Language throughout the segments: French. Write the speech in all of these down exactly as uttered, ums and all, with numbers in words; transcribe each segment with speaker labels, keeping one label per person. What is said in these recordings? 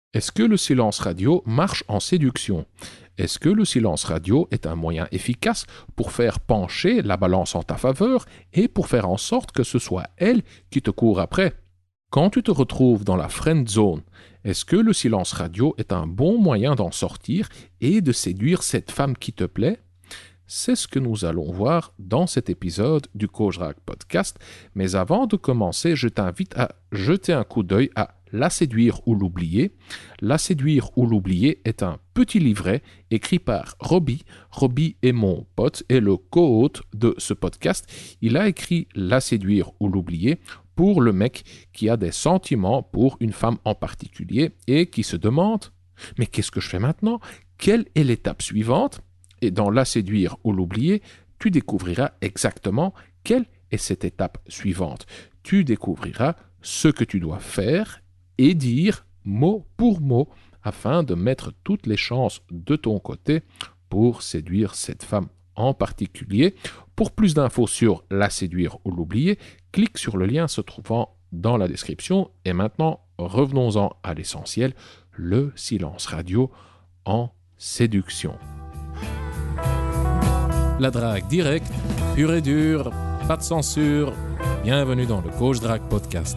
Speaker 1: Est-ce que le silence radio marche en séduction? Est-ce que le silence radio est un moyen efficace pour faire pencher la balance en ta faveur et pour faire en sorte que ce soit elle qui te court après? Quand tu te retrouves dans la friend zone, est-ce que le silence radio est un bon moyen d'en sortir et de séduire cette femme qui te plaît? C'est ce que nous allons voir dans cet épisode du Coach Drague Podcast. Mais avant de commencer, je t'invite à jeter un coup d'œil à La séduire ou l'oublier. La séduire ou l'oublier est un petit livret écrit par Robbie. Robbie est mon pote et le co-hôte de ce podcast. Il a écrit La séduire ou l'oublier pour le mec qui a des sentiments pour une femme en particulier et qui se demande « Mais qu'est-ce que je fais maintenant? Quelle est l'étape suivante ?» Et dans La séduire ou l'oublier, tu découvriras exactement quelle est cette étape suivante. Tu découvriras ce que tu dois faire et dire mot pour mot afin de mettre toutes les chances de ton côté pour séduire cette femme en particulier. Pour plus d'infos sur La séduire ou l'oublier, clique sur le lien se trouvant dans la description. Et maintenant, revenons-en à l'essentiel, le silence radio en séduction. La drague directe, pure et dure, pas de censure. Bienvenue dans le Coach Drague Podcast.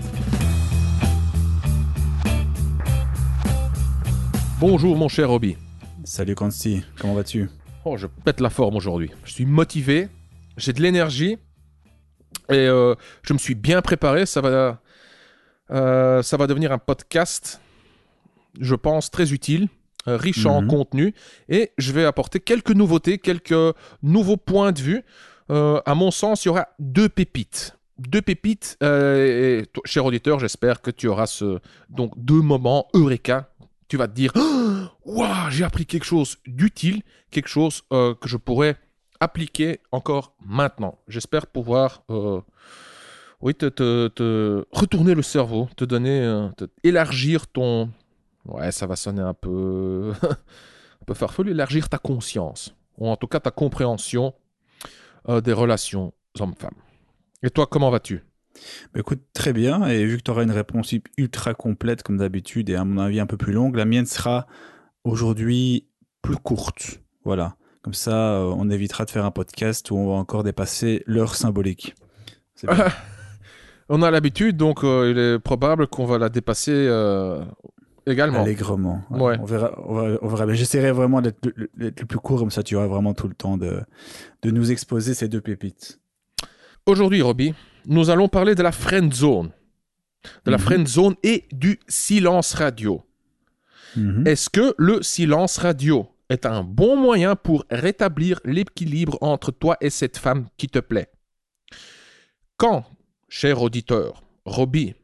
Speaker 1: Bonjour mon cher Robbie.
Speaker 2: Salut Consti, comment vas-tu?
Speaker 1: Oh, je pète la forme aujourd'hui. Je suis motivé, j'ai de l'énergie et euh, je me suis bien préparé. Ça va, euh, ça va devenir un podcast, je pense, très utile. Riche en mm-hmm. contenu, et je vais apporter quelques nouveautés, quelques nouveaux points de vue. Euh, à mon sens, il y aura deux pépites. Deux pépites, euh, et toi, cher auditeur, j'espère que tu auras ce, donc deux moments eureka. Tu vas te dire, waouh, wow, j'ai appris quelque chose d'utile, quelque chose euh, que je pourrais appliquer encore maintenant. J'espère pouvoir, euh, oui, te, te, te retourner le cerveau, te donner, euh, te élargir ton Ouais, ça va sonner un peu, un peu farfelu, élargir ta conscience, ou en tout cas ta compréhension euh, des relations hommes-femmes. Et toi, comment vas-tu?
Speaker 2: Bah écoute, très bien, et vu que tu auras une réponse ultra complète comme d'habitude, et à mon avis un peu plus longue, la mienne sera aujourd'hui plus courte. Voilà, comme ça euh, on évitera de faire un podcast où on va encore dépasser l'heure symbolique.
Speaker 1: C'est bien. On a l'habitude, donc euh, il est probable qu'on va la dépasser... Euh... Également.
Speaker 2: Allègrement. Ouais.
Speaker 1: Ouais.
Speaker 2: On verra, on verra, on verra. Mais j'essaierai vraiment d'être le, d'être le plus court, comme ça tu auras vraiment tout le temps de, de nous exposer ces deux pépites.
Speaker 1: Aujourd'hui, Robbie, nous allons parler de la friend zone. De la mm-hmm. friend zone et du silence radio. Mm-hmm. Est-ce que le silence radio est un bon moyen pour rétablir l'équilibre entre toi et cette femme qui te plaît? Quand, cher auditeur, Robbie,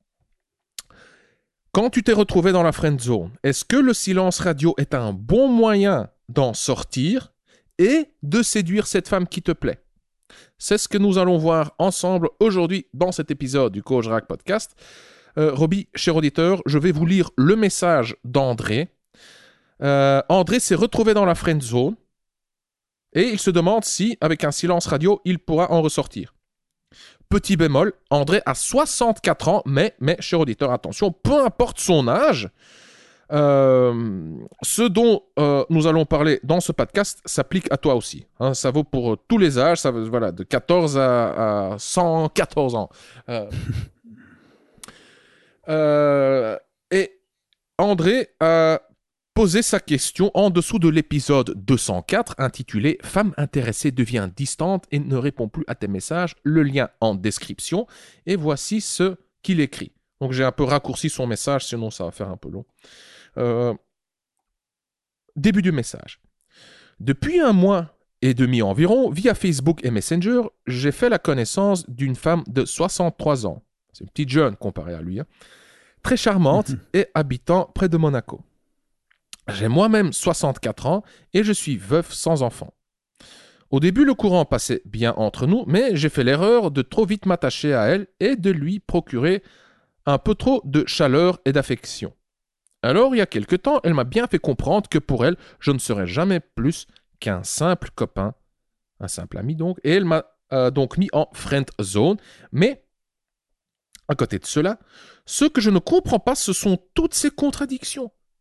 Speaker 1: quand tu t'es retrouvé dans la friend zone, est-ce que le silence radio est un bon moyen d'en sortir et de séduire cette femme qui te plaît? C'est ce que nous allons voir ensemble aujourd'hui dans cet épisode du Coach Drague Podcast. Euh, Robbie, cher auditeur, je vais vous lire le message d'André. Euh, André s'est retrouvé dans la friend zone et il se demande si, avec un silence radio, il pourra en ressortir. Petit bémol, André a soixante-quatre ans, mais, mais, cher auditeur, attention, peu importe son âge, euh, ce dont euh, nous allons parler dans ce podcast s'applique à toi aussi. Hein, ça vaut pour euh, tous les âges, ça, voilà, de quatorze à, à cent quatorze ans. Euh, euh, et André a posé sa question en dessous de l'épisode deux cent quatre intitulé « Femme intéressée devient distante et ne répond plus à tes messages ». Le lien en description. Et voici ce qu'il écrit. Donc j'ai un peu raccourci son message, sinon ça va faire un peu long. Euh, début du message. Depuis un mois et demi environ, via Facebook et Messenger, j'ai fait la connaissance d'une femme de soixante-trois ans. C'est une petite jeune comparée à lui. Hein. Très charmante et habitant près de Monaco. J'ai moi-même soixante-quatre ans et je suis veuf sans enfant. Au début, le courant passait bien entre nous, mais j'ai fait l'erreur de trop vite m'attacher à elle et de lui procurer un peu trop de chaleur et d'affection. Alors, il y a quelque temps, elle m'a bien fait comprendre que pour elle, je ne serais jamais plus qu'un simple copain, un simple ami donc, et elle m'a euh, donc mis en friend zone, mais à côté de cela, ce que je ne comprends pas, ce sont toutes ces contradictions.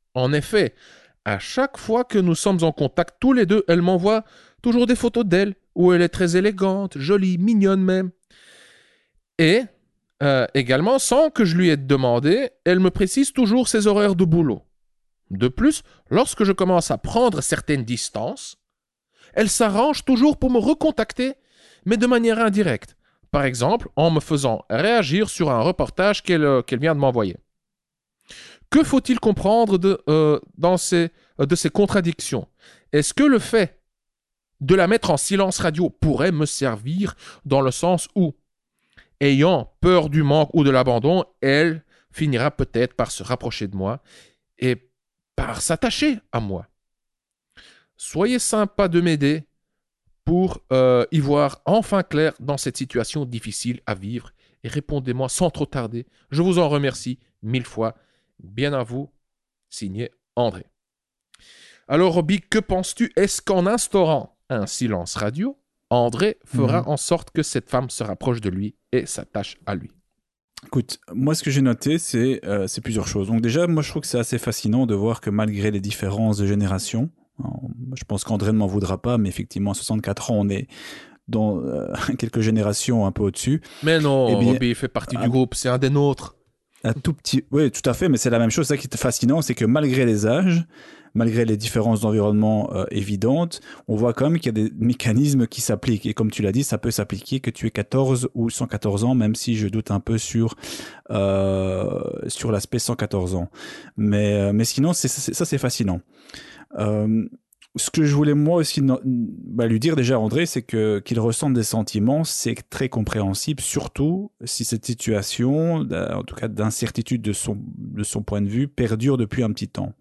Speaker 1: En effet, à chaque fois que nous sommes en contact tous les deux, elle m'envoie toujours des photos d'elle, où elle est très élégante, jolie, mignonne même. Et euh, également, sans que je lui ai demandé, elle me précise toujours ses horaires de boulot. De plus, lorsque je commence à prendre certaines distances, elle s'arrange toujours pour me recontacter, mais de manière indirecte. Par exemple, en me faisant réagir sur un reportage qu'elle euh, qu'elle vient de m'envoyer. Que faut-il comprendre de, euh, dans ces, euh, de ces contradictions? Est-ce que le fait de la mettre en silence radio pourrait me servir dans le sens où, ayant peur du manque ou de l'abandon, elle finira peut-être par se rapprocher de moi et par s'attacher à moi? Soyez sympa de m'aider pour euh, y voir enfin clair dans cette situation difficile à vivre et répondez-moi sans trop tarder. Je vous en remercie mille fois. Bien à vous, signé André. Alors, Roby, que penses-tu? Est-ce qu'en instaurant un silence radio, André fera
Speaker 2: Mhm.
Speaker 1: en sorte que cette femme se rapproche de lui et s'attache à lui?
Speaker 2: Écoute, moi ce que j'ai noté, c'est euh, c'est plusieurs choses. Donc déjà, moi je trouve que c'est assez fascinant de voir que malgré les différences de génération, alors, je pense qu'André ne m'en voudra pas, mais effectivement à soixante-quatre ans, on est dans euh, quelques générations un peu au-dessus.
Speaker 1: Mais
Speaker 2: Eh
Speaker 1: non,
Speaker 2: bien,
Speaker 1: Roby fait partie du
Speaker 2: un,
Speaker 1: groupe, c'est un des nôtres.
Speaker 2: un tout petit, oui, tout à fait, mais c'est la même chose. Ça qui est fascinant, c'est que malgré les âges, malgré les différences d'environnement euh, évidentes, on voit quand même qu'il y a des mécanismes qui s'appliquent. Et comme tu l'as dit, ça peut s'appliquer que tu aies quatorze ou cent quatorze ans, même si je doute un peu sur euh, sur l'aspect cent quatorze ans. Mais euh, mais sinon, c'est, c'est, ça c'est fascinant. Euh, ce que je voulais moi aussi no- bah, lui dire déjà, André, c'est que qu'il ressente des sentiments, c'est très compréhensible, surtout si cette situation, en tout cas d'incertitude de son de son point de vue, perdure depuis un petit temps.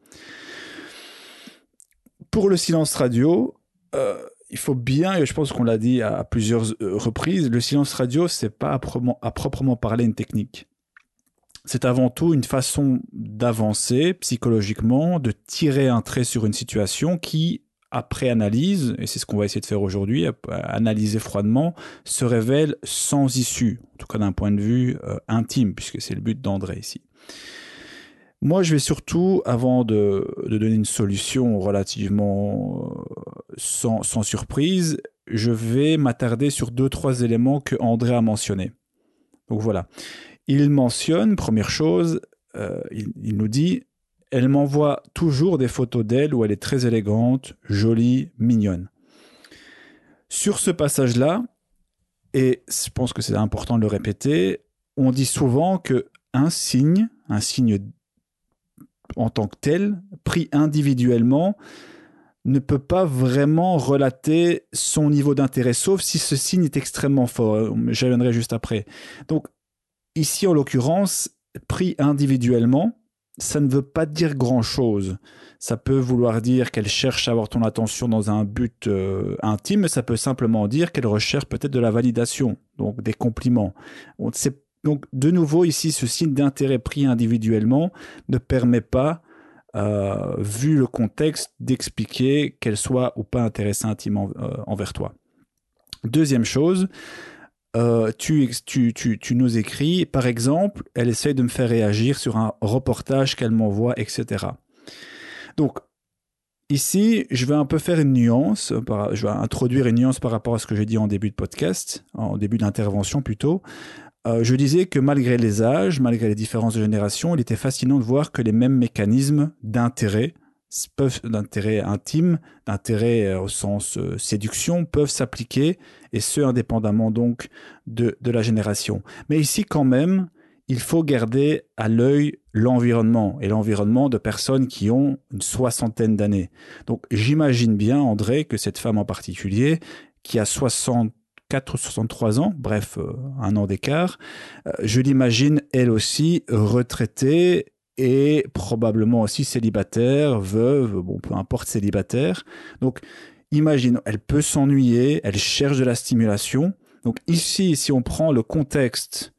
Speaker 2: Pour le silence radio, euh, il faut bien, et je pense qu'on l'a dit à, à plusieurs euh, reprises, le silence radio, c'est pas à proprement, à proprement parler une technique. C'est avant tout une façon d'avancer psychologiquement, de tirer un trait sur une situation qui, après analyse, et c'est ce qu'on va essayer de faire aujourd'hui, analyser froidement, se révèle sans issue, en tout cas d'un point de vue euh, intime, puisque c'est le but d'André ici. Moi, je vais surtout, avant de, de donner une solution relativement euh, sans, sans surprise, je vais m'attarder sur deux, trois éléments que André a mentionnés. Donc voilà. Il mentionne, première chose, euh, il, il nous dit, elle m'envoie toujours des photos d'elle où elle est très élégante, jolie, mignonne. Sur ce passage-là, et je pense que c'est important de le répéter, on dit souvent que un signe, un signe en tant que tel, pris individuellement, ne peut pas vraiment relater son niveau d'intérêt, sauf si ce signe est extrêmement fort. J'y reviendrai juste après. Donc, ici, en l'occurrence, pris individuellement, ça ne veut pas dire grand-chose. Ça peut vouloir dire qu'elle cherche à avoir ton attention dans un but euh, intime, mais ça peut simplement dire qu'elle recherche peut-être de la validation, donc des compliments. On sait. Donc, de nouveau, ici, ce signe d'intérêt pris individuellement ne permet pas, euh, vu le contexte, d'expliquer qu'elle soit ou pas intéressée intimement euh, envers toi. Deuxième chose, euh, tu, tu, tu, tu nous écris, par exemple, elle essaye de me faire réagir sur un reportage qu'elle m'envoie, et cetera. Donc, ici, je vais un peu faire une nuance, par, je vais introduire une nuance par rapport à ce que j'ai dit en début de podcast, en début d'intervention plutôt. Euh, je disais que malgré les âges, malgré les différences de génération, il était fascinant de voir que les mêmes mécanismes d'intérêt, peuvent, d'intérêt intime, d'intérêt euh, au sens euh, séduction, peuvent s'appliquer, et ce, indépendamment donc de, de la génération. Mais ici, quand même, il faut garder à l'œil l'environnement, et l'environnement de personnes qui ont une soixantaine d'années. Donc j'imagine bien, André, que cette femme en particulier, qui a soixante quatre ou soixante-trois ans, bref, euh, un an d'écart. Euh, je l'imagine, elle aussi, retraitée et probablement aussi célibataire, veuve, bon, peu importe, célibataire. Donc, imagine, elle peut s'ennuyer, elle cherche de la stimulation. Donc ici, si on prend le contexte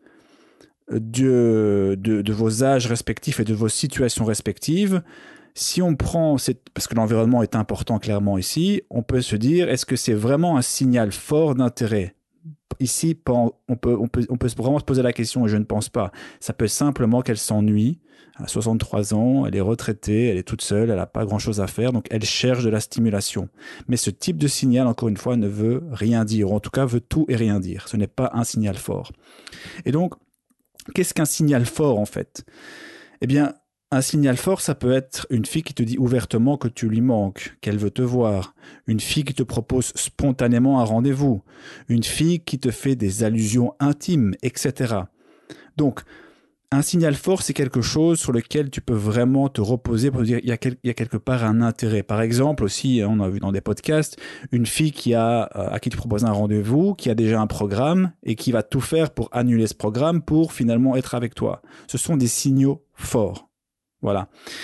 Speaker 2: de, de, de vos âges respectifs et de vos situations respectives, si on prend, cette, parce que l'environnement est important clairement ici, on peut se dire, est-ce que c'est vraiment un signal fort d'intérêt? ici, on peut, on, peut, on peut vraiment se poser la question, et je ne pense pas. Ça peut être simplement qu'elle s'ennuie. Elle a soixante-trois ans, elle est retraitée, elle est toute seule, elle n'a pas grand-chose à faire, donc elle cherche de la stimulation. Mais ce type de signal, encore une fois, ne veut rien dire, ou en tout cas veut tout et rien dire. Ce n'est pas un signal fort. Et donc, qu'est-ce qu'un signal fort, en fait ? Eh bien, un signal fort, ça peut être une fille qui te dit ouvertement que tu lui manques, qu'elle veut te voir, une fille qui te propose spontanément un rendez-vous, une fille qui te fait des allusions intimes, et cetera. Donc, un signal fort, c'est quelque chose sur lequel tu peux vraiment te reposer pour dire il y a, quel, il y a quelque part un intérêt. Par exemple, aussi, on a vu dans des podcasts, une fille qui a, à qui tu proposes un rendez-vous, qui a déjà un programme et qui va tout faire pour annuler ce programme pour finalement être avec toi. Ce sont des signaux forts. Voilà.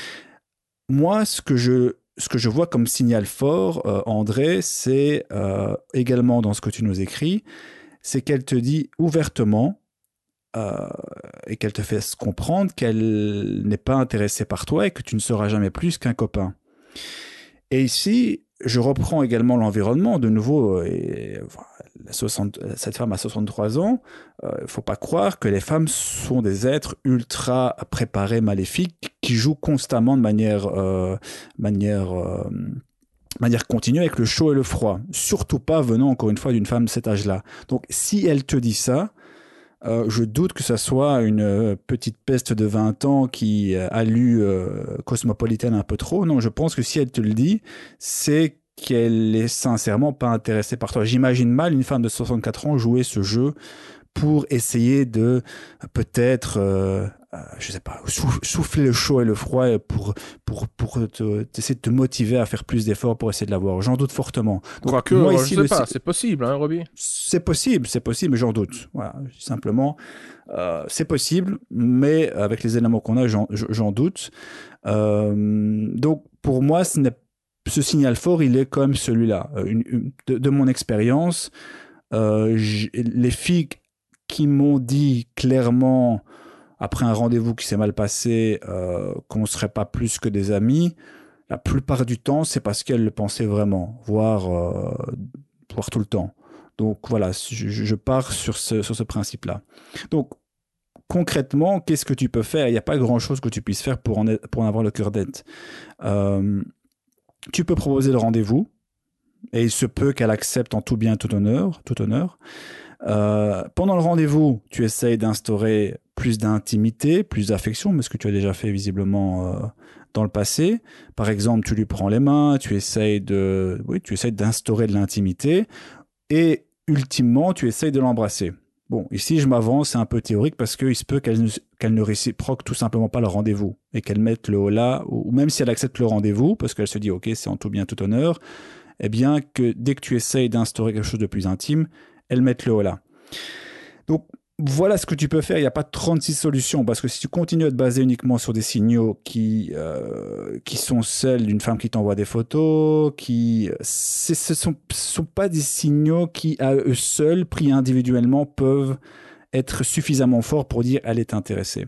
Speaker 2: Moi, ce que je, ce que je vois comme signal fort, euh, André, c'est euh, également dans ce que tu nous écris, c'est qu'elle te dit ouvertement euh, et qu'elle te fait comprendre qu'elle n'est pas intéressée par toi et que tu ne seras jamais plus qu'un copain. Et ici, je reprends également l'environnement. De nouveau, et, la soixante, cette femme a soixante-trois ans. Il euh, ne faut pas croire que les femmes sont des êtres ultra préparés, maléfiques, qui jouent constamment de manière, euh, manière, euh, manière continue avec le chaud et le froid. Surtout pas venant, encore une fois, d'une femme de cet âge-là. Donc, si elle te dit ça, Euh, je doute que ça soit une euh, petite peste de vingt ans qui euh, a lu euh, Cosmopolitan un peu trop. Non, je pense que si elle te le dit, c'est qu'elle est sincèrement pas intéressée par toi. J'imagine mal une femme de soixante-quatre ans jouer ce jeu pour essayer de euh, peut-être, euh, euh, je sais pas, souffler le chaud et le froid pour, pour, pour te, essayer de te motiver à faire plus d'efforts pour essayer de l'avoir. J'en doute fortement.
Speaker 1: Quoique, moi, ici, je sais pas, c'est possible, hein, Robbie?
Speaker 2: C'est possible, c'est possible, mais j'en doute. Voilà, simplement, euh, c'est possible, mais avec les éléments qu'on a, j'en, j'en doute. Euh, donc, pour moi, ce, n'est, ce signal fort, il est comme celui-là. Une, une, de, de mon expérience, euh, les filles qui m'ont dit clairement, après un rendez-vous qui s'est mal passé, euh, qu'on ne serait pas plus que des amis, la plupart du temps, c'est parce qu'elles le pensaient vraiment, voire, euh, voire tout le temps. Donc voilà, je, je pars sur ce, sur ce principe-là. Donc concrètement, qu'est-ce que tu peux faire ? Il n'y a pas grand-chose que tu puisses faire pour en, être, pour en avoir le cœur net. Euh, tu peux proposer le rendez-vous, et il se peut qu'elle accepte en tout bien, tout honneur. Tout honneur. Euh, pendant le rendez-vous, tu essayes d'instaurer plus d'intimité, plus d'affection, mais ce que tu as déjà fait visiblement euh, dans le passé. Par exemple, tu lui prends les mains, tu essayes de, oui, tu essayes d'instaurer de l'intimité, et ultimement, tu essayes de l'embrasser. Bon, ici, je m'avance, c'est un peu théorique parce qu'il se peut qu'elle ne, qu'elle ne réciproque tout simplement pas le rendez-vous et qu'elle mette le haut là, ou même si elle accepte le rendez-vous, parce qu'elle se dit, ok, c'est en tout bien, tout honneur, eh bien, que dès que tu essayes d'instaurer quelque chose de plus intime, elle mette le haut là. Donc, voilà ce que tu peux faire. Il n'y a pas trente-six solutions parce que si tu continues à te baser uniquement sur des signaux qui, euh, qui sont celles d'une femme qui t'envoie des photos, qui, c'est, ce ne sont, sont pas des signaux qui, à eux seuls, pris individuellement, peuvent être suffisamment forts pour dire elle est intéressée.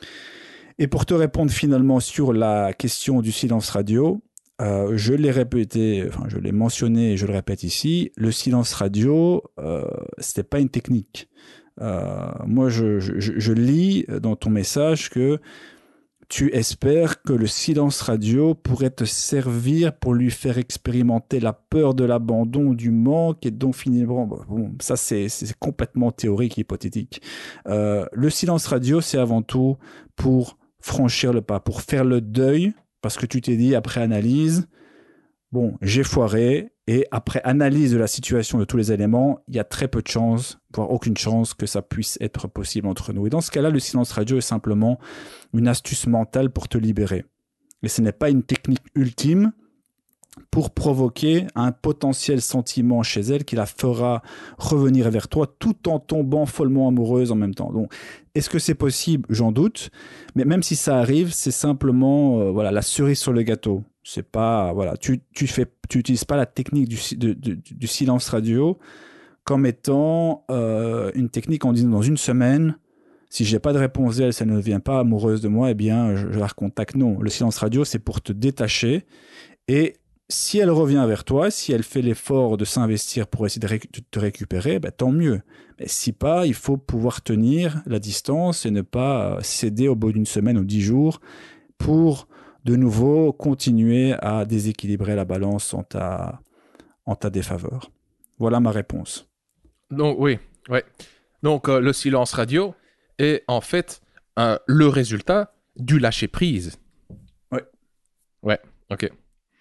Speaker 2: Et pour te répondre finalement sur la question du silence radio, euh, je l'ai répété, enfin je l'ai mentionné et je le répète ici, le silence radio, euh, c'était pas une technique. Euh, moi, je, je, je lis dans ton message que tu espères que le silence radio pourrait te servir pour lui faire expérimenter la peur de l'abandon, du manque, et donc finalement, bon, ça c'est, c'est complètement théorique, hypothétique. Euh, le silence radio, c'est avant tout pour franchir le pas, pour faire le deuil, parce que tu t'es dit après analyse, bon, j'ai foiré, et après analyse de la situation de tous les éléments, il y a très peu de chances, voire aucune chance que ça puisse être possible entre nous. Et dans ce cas-là, le silence radio est simplement une astuce mentale pour te libérer. Et ce n'est pas une technique ultime pour provoquer un potentiel sentiment chez elle qui la fera revenir vers toi tout en tombant follement amoureuse en même temps. Donc, est-ce que c'est possible ? J'en doute. Mais même si ça arrive, c'est simplement euh, voilà, la cerise sur le gâteau. C'est pas, voilà, tu, tu fais, tu utilises pas la technique du, de, de, du silence radio comme étant euh, une technique en disant dans une semaine, si j'ai pas de réponse d'elle, si elle ne devient pas amoureuse de moi, eh bien, je, je la recontacte. Non, le silence radio, c'est pour te détacher et si elle revient vers toi, si elle fait l'effort de s'investir pour essayer de, ré- de te récupérer, ben, tant mieux. Mais si pas, il faut pouvoir tenir la distance et ne pas céder au bout d'une semaine ou dix jours pour de nouveau continuer à déséquilibrer la balance en ta, en ta défaveur. Voilà ma réponse.
Speaker 1: Donc, oui, ouais. Donc, euh, le silence radio est en fait euh, le résultat du lâcher-prise.
Speaker 2: Ouais.
Speaker 1: Ouais, ok.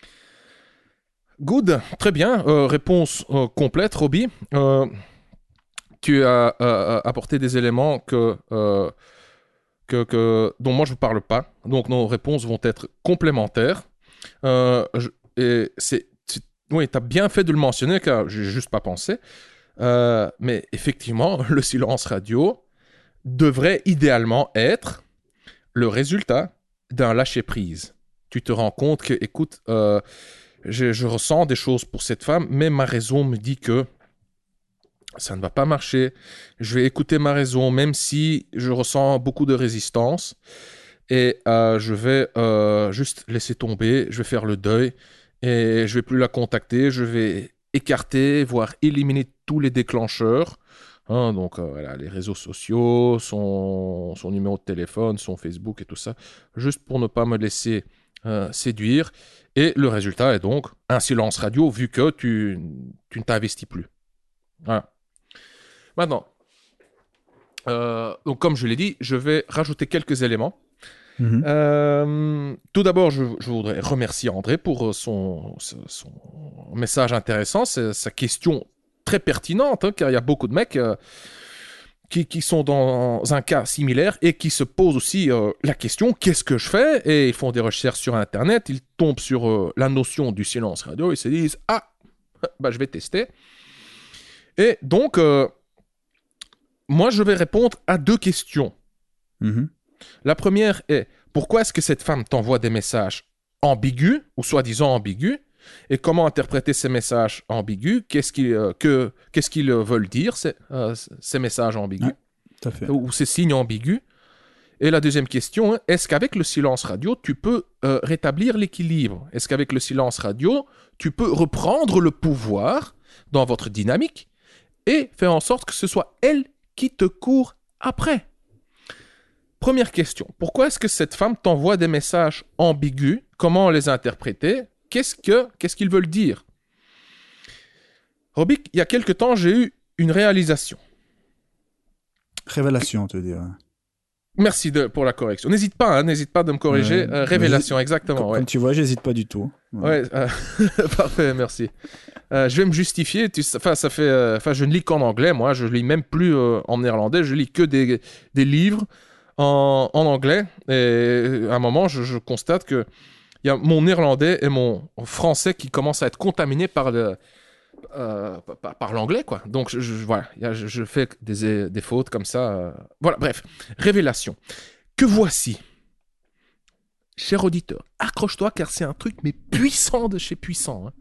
Speaker 1: Good, très bien. Euh, réponse euh, complète, Roby. Euh, tu as euh, apporté des éléments que, euh, que, que, dont moi je ne parle pas. Donc, nos réponses vont être complémentaires. Euh, je, et c'est, c'est, oui, tu as bien fait de le mentionner, car je n'ai juste pas pensé. Euh, mais effectivement, le silence radio devrait idéalement être le résultat d'un lâcher-prise. Tu te rends compte que, écoute, euh, je, je ressens des choses pour cette femme, mais ma raison me dit que ça ne va pas marcher. Je vais écouter ma raison, même si je ressens beaucoup de résistance. Et euh, je vais euh, juste laisser tomber, je vais faire le deuil et je vais plus la contacter. Je vais écarter, voire éliminer tous les déclencheurs. Hein, donc euh, voilà, les réseaux sociaux, son, son numéro de téléphone, son Facebook et tout ça, juste pour ne pas me laisser euh, séduire. Et le résultat est donc un silence radio, vu que tu, tu ne t'investis plus. Voilà. Maintenant, euh, donc comme je l'ai dit, je vais rajouter quelques éléments.
Speaker 2: Mmh.
Speaker 1: Euh, tout d'abord, je, je voudrais remercier André pour son, son message intéressant, sa question très pertinente, hein, car il y a beaucoup de mecs euh, qui, qui sont dans un cas similaire et qui se posent aussi euh, la question, qu'est-ce que je fais? Et ils font des recherches sur Internet, ils tombent sur euh, la notion du silence radio, ils se disent, ah, bah, je vais tester. Et donc, euh, moi, je vais répondre à deux questions.
Speaker 2: Mmh.
Speaker 1: La première est, pourquoi est-ce que cette femme t'envoie des messages ambigus, ou soi-disant ambigus, et comment interpréter ces messages ambigus? Qu'est-ce qu'ils, euh, que, qu'est-ce qu'ils veulent dire, ces, euh, ces messages ambigus,
Speaker 2: Ouais, tout à fait.
Speaker 1: ou ces signes ambigus? Et la deuxième question, hein, est-ce qu'avec le silence radio, tu peux euh, rétablir l'équilibre? Est-ce qu'avec le silence radio, tu peux reprendre le pouvoir dans votre dynamique et faire en sorte que ce soit elle qui te court après? Première question, pourquoi est-ce que cette femme t'envoie des messages ambigus? Comment les interpréter? Qu'est-ce que, qu'est-ce qu'ils veulent dire? Robic, il y a quelque temps, j'ai eu une réalisation.
Speaker 2: Révélation, tu veux dire.
Speaker 1: Merci de, pour la correction. N'hésite pas, hein, n'hésite pas de me corriger.
Speaker 2: Ouais,
Speaker 1: Euh, révélation, exactement.
Speaker 2: Comme,
Speaker 1: Ouais.
Speaker 2: comme tu vois, j'hésite pas du tout.
Speaker 1: Ouais, euh, parfait, merci. Euh, je vais me justifier. Tu, enfin, ça fait, euh, enfin, je ne lis qu'en anglais, moi. Je lis même plus euh, en néerlandais. Je lis que des, des livres en, en anglais. Et à un moment, je, je constate que il y a mon néerlandais et mon français qui commencent à être contaminés par le, euh, par, par l'anglais, quoi. Donc, je, je, voilà, je, je fais des, des fautes comme ça. Euh, voilà, bref. Révélation. Que voici. Cher auditeur, accroche-toi car c'est un truc mais puissant de chez puissant. Hein.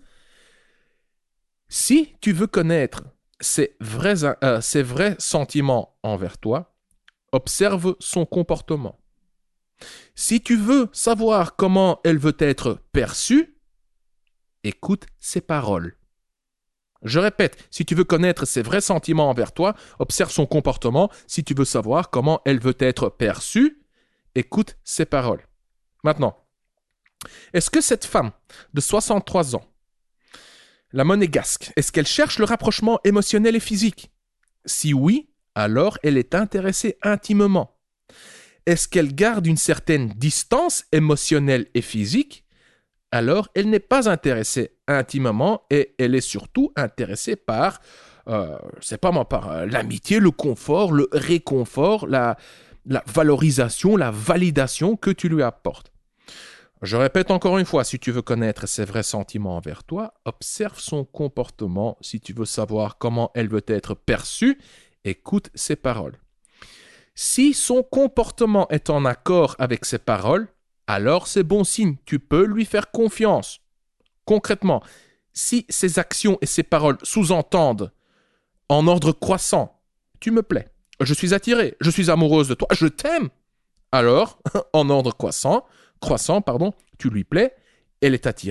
Speaker 1: Si tu veux connaître ses vrais, euh, ses vrais sentiments envers toi, observe son comportement. Si tu veux savoir comment elle veut être perçue, écoute ses paroles. Je répète, si tu veux connaître ses vrais sentiments envers toi, observe son comportement. Si tu veux savoir comment elle veut être perçue, écoute ses paroles. Maintenant, est-ce que cette femme de soixante-trois ans, la monégasque, est-ce qu'elle cherche le rapprochement émotionnel et physique? Si oui, alors elle est intéressée intimement. Est-ce qu'elle garde une certaine distance émotionnelle et physique? Alors elle n'est pas intéressée intimement et elle est surtout intéressée par, euh, c'est pas moi, par euh, l'amitié, le confort, le réconfort, la, la valorisation, la validation que tu lui apportes. Je répète encore une fois, si tu veux connaître ses vrais sentiments envers toi, observe son comportement. Si tu veux savoir comment elle veut être perçue, écoute ses paroles. Si son comportement est en accord avec ses paroles, alors c'est bon signe, tu peux lui faire confiance. Concrètement, si ses actions et ses paroles sous-entendent en ordre croissant, tu me plais, je suis attiré, je suis amoureuse de toi, je t'aime, alors, en ordre croissant, croissant, pardon, tu lui plais, elle est attirée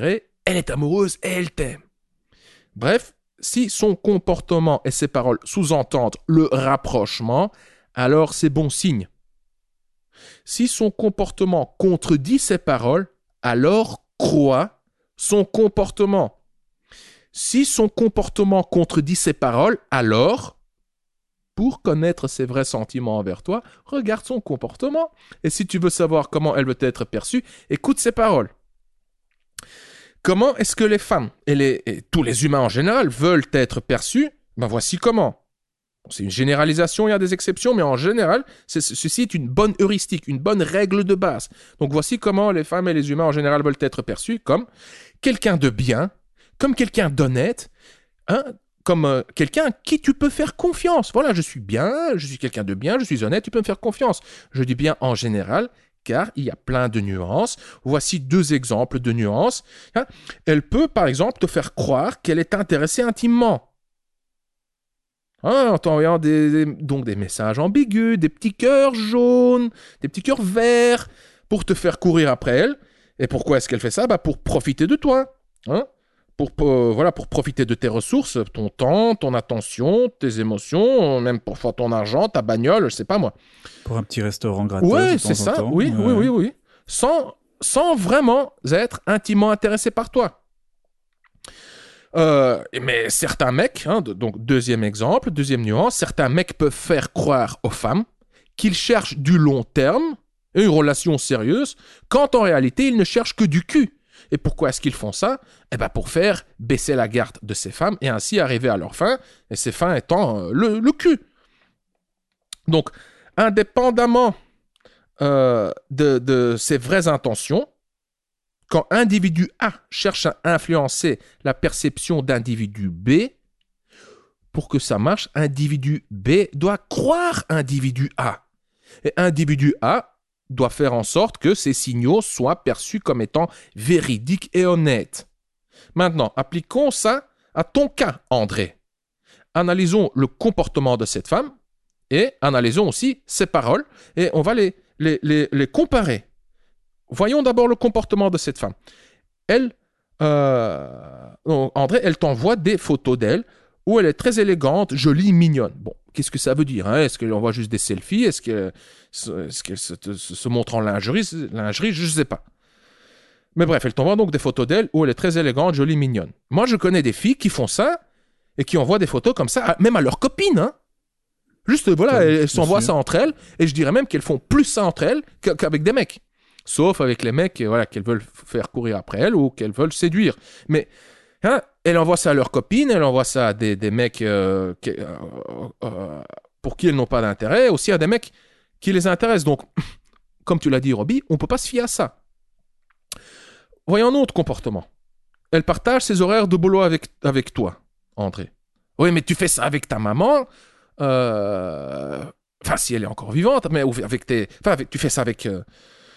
Speaker 1: elle est amoureuse et elle t'aime. Bref, si son comportement et ses paroles sous-entendent le rapprochement, alors c'est bon signe. Si son comportement contredit ses paroles, alors crois son comportement. Si son comportement contredit ses paroles, alors, pour connaître ses vrais sentiments envers toi, regarde son comportement. Et si tu veux savoir comment elle veut être perçue, écoute ses paroles. Comment est-ce que les femmes et, les, et tous les humains en général veulent être perçus? Ben voici comment. C'est une généralisation, il y a des exceptions, mais en général, c'est, ceci est une bonne heuristique, une bonne règle de base. Donc voici comment les femmes et les humains en général veulent être perçus, comme quelqu'un de bien, comme quelqu'un d'honnête, hein, comme euh, quelqu'un à qui tu peux faire confiance. Voilà, je suis bien, je suis quelqu'un de bien, je suis honnête, tu peux me faire confiance. Je dis bien en général, car il y a plein de nuances. Voici deux exemples de nuances. Hein. Elle peut, par exemple, te faire croire qu'elle est intéressée intimement. Hein, en t'envoyant des, des, donc des messages ambigus, des petits cœurs jaunes, des petits cœurs verts, pour te faire courir après elle. Et pourquoi est-ce qu'elle fait ça? Bah pour profiter de toi. Hein. Pour, pour, voilà, pour profiter de tes ressources, ton temps, ton attention, tes émotions, même parfois ton argent, ta bagnole, je sais pas moi.
Speaker 2: Pour un petit restaurant gratos.
Speaker 1: Ouais, c'est ça,
Speaker 2: temps,
Speaker 1: oui,
Speaker 2: euh...
Speaker 1: oui, oui, oui. Sans, sans vraiment être intimement intéressé par toi. Euh, mais certains mecs, hein, donc deuxième exemple, deuxième nuance, certains mecs peuvent faire croire aux femmes qu'ils cherchent du long terme, une relation sérieuse, quand en réalité ils ne cherchent que du cul. Et pourquoi est-ce qu'ils font ça? Eh ben pour faire baisser la garde de ces femmes et ainsi arriver à leur fin, et ces fins étant euh, le, le cul. Donc, indépendamment euh, de, de ses vraies intentions, quand individu A cherche à influencer la perception d'individu B, pour que ça marche, individu B doit croire individu A. Et individu A doit faire en sorte que ces signaux soient perçus comme étant véridiques et honnêtes. Maintenant, appliquons ça à ton cas, André. Analysons le comportement de cette femme et analysons aussi ses paroles et on va les, les, les, les comparer. Voyons d'abord le comportement de cette femme. Elle, euh, André, elle t'envoie des photos d'elle où elle est très élégante, jolie, mignonne. Bon, qu'est-ce que ça veut dire, hein? Est-ce qu'elle envoie juste des selfies? Est-ce qu'elle, est-ce qu'elle se, se, se montre en lingerie, lingerie? Je ne sais pas. Mais bref, elle t'envoie donc des photos d'elle où elle est très élégante, jolie, mignonne. Moi, je connais des filles qui font ça et qui envoient des photos comme ça, même à leurs copines. Hein? Juste, voilà, elles, elles s'envoient ça entre elles et je dirais même qu'elles font plus ça entre elles qu'avec des mecs. Sauf avec les mecs voilà, qu'elles veulent faire courir après elles ou qu'elles veulent séduire. Mais hein, elle envoie ça à leurs copines, elle envoie ça à des, des mecs euh, qui, euh, euh, pour qui elles n'ont pas d'intérêt, aussi à des mecs qui les intéressent. Donc, comme tu l'as dit, Roby, on ne peut pas se fier à ça. Voyons un autre comportement. Elle partage ses horaires de boulot avec, avec toi, André. Oui, mais tu fais ça avec ta maman. Euh... Enfin, si elle est encore vivante, mais avec tes... Enfin, avec... tu fais ça avec... Euh...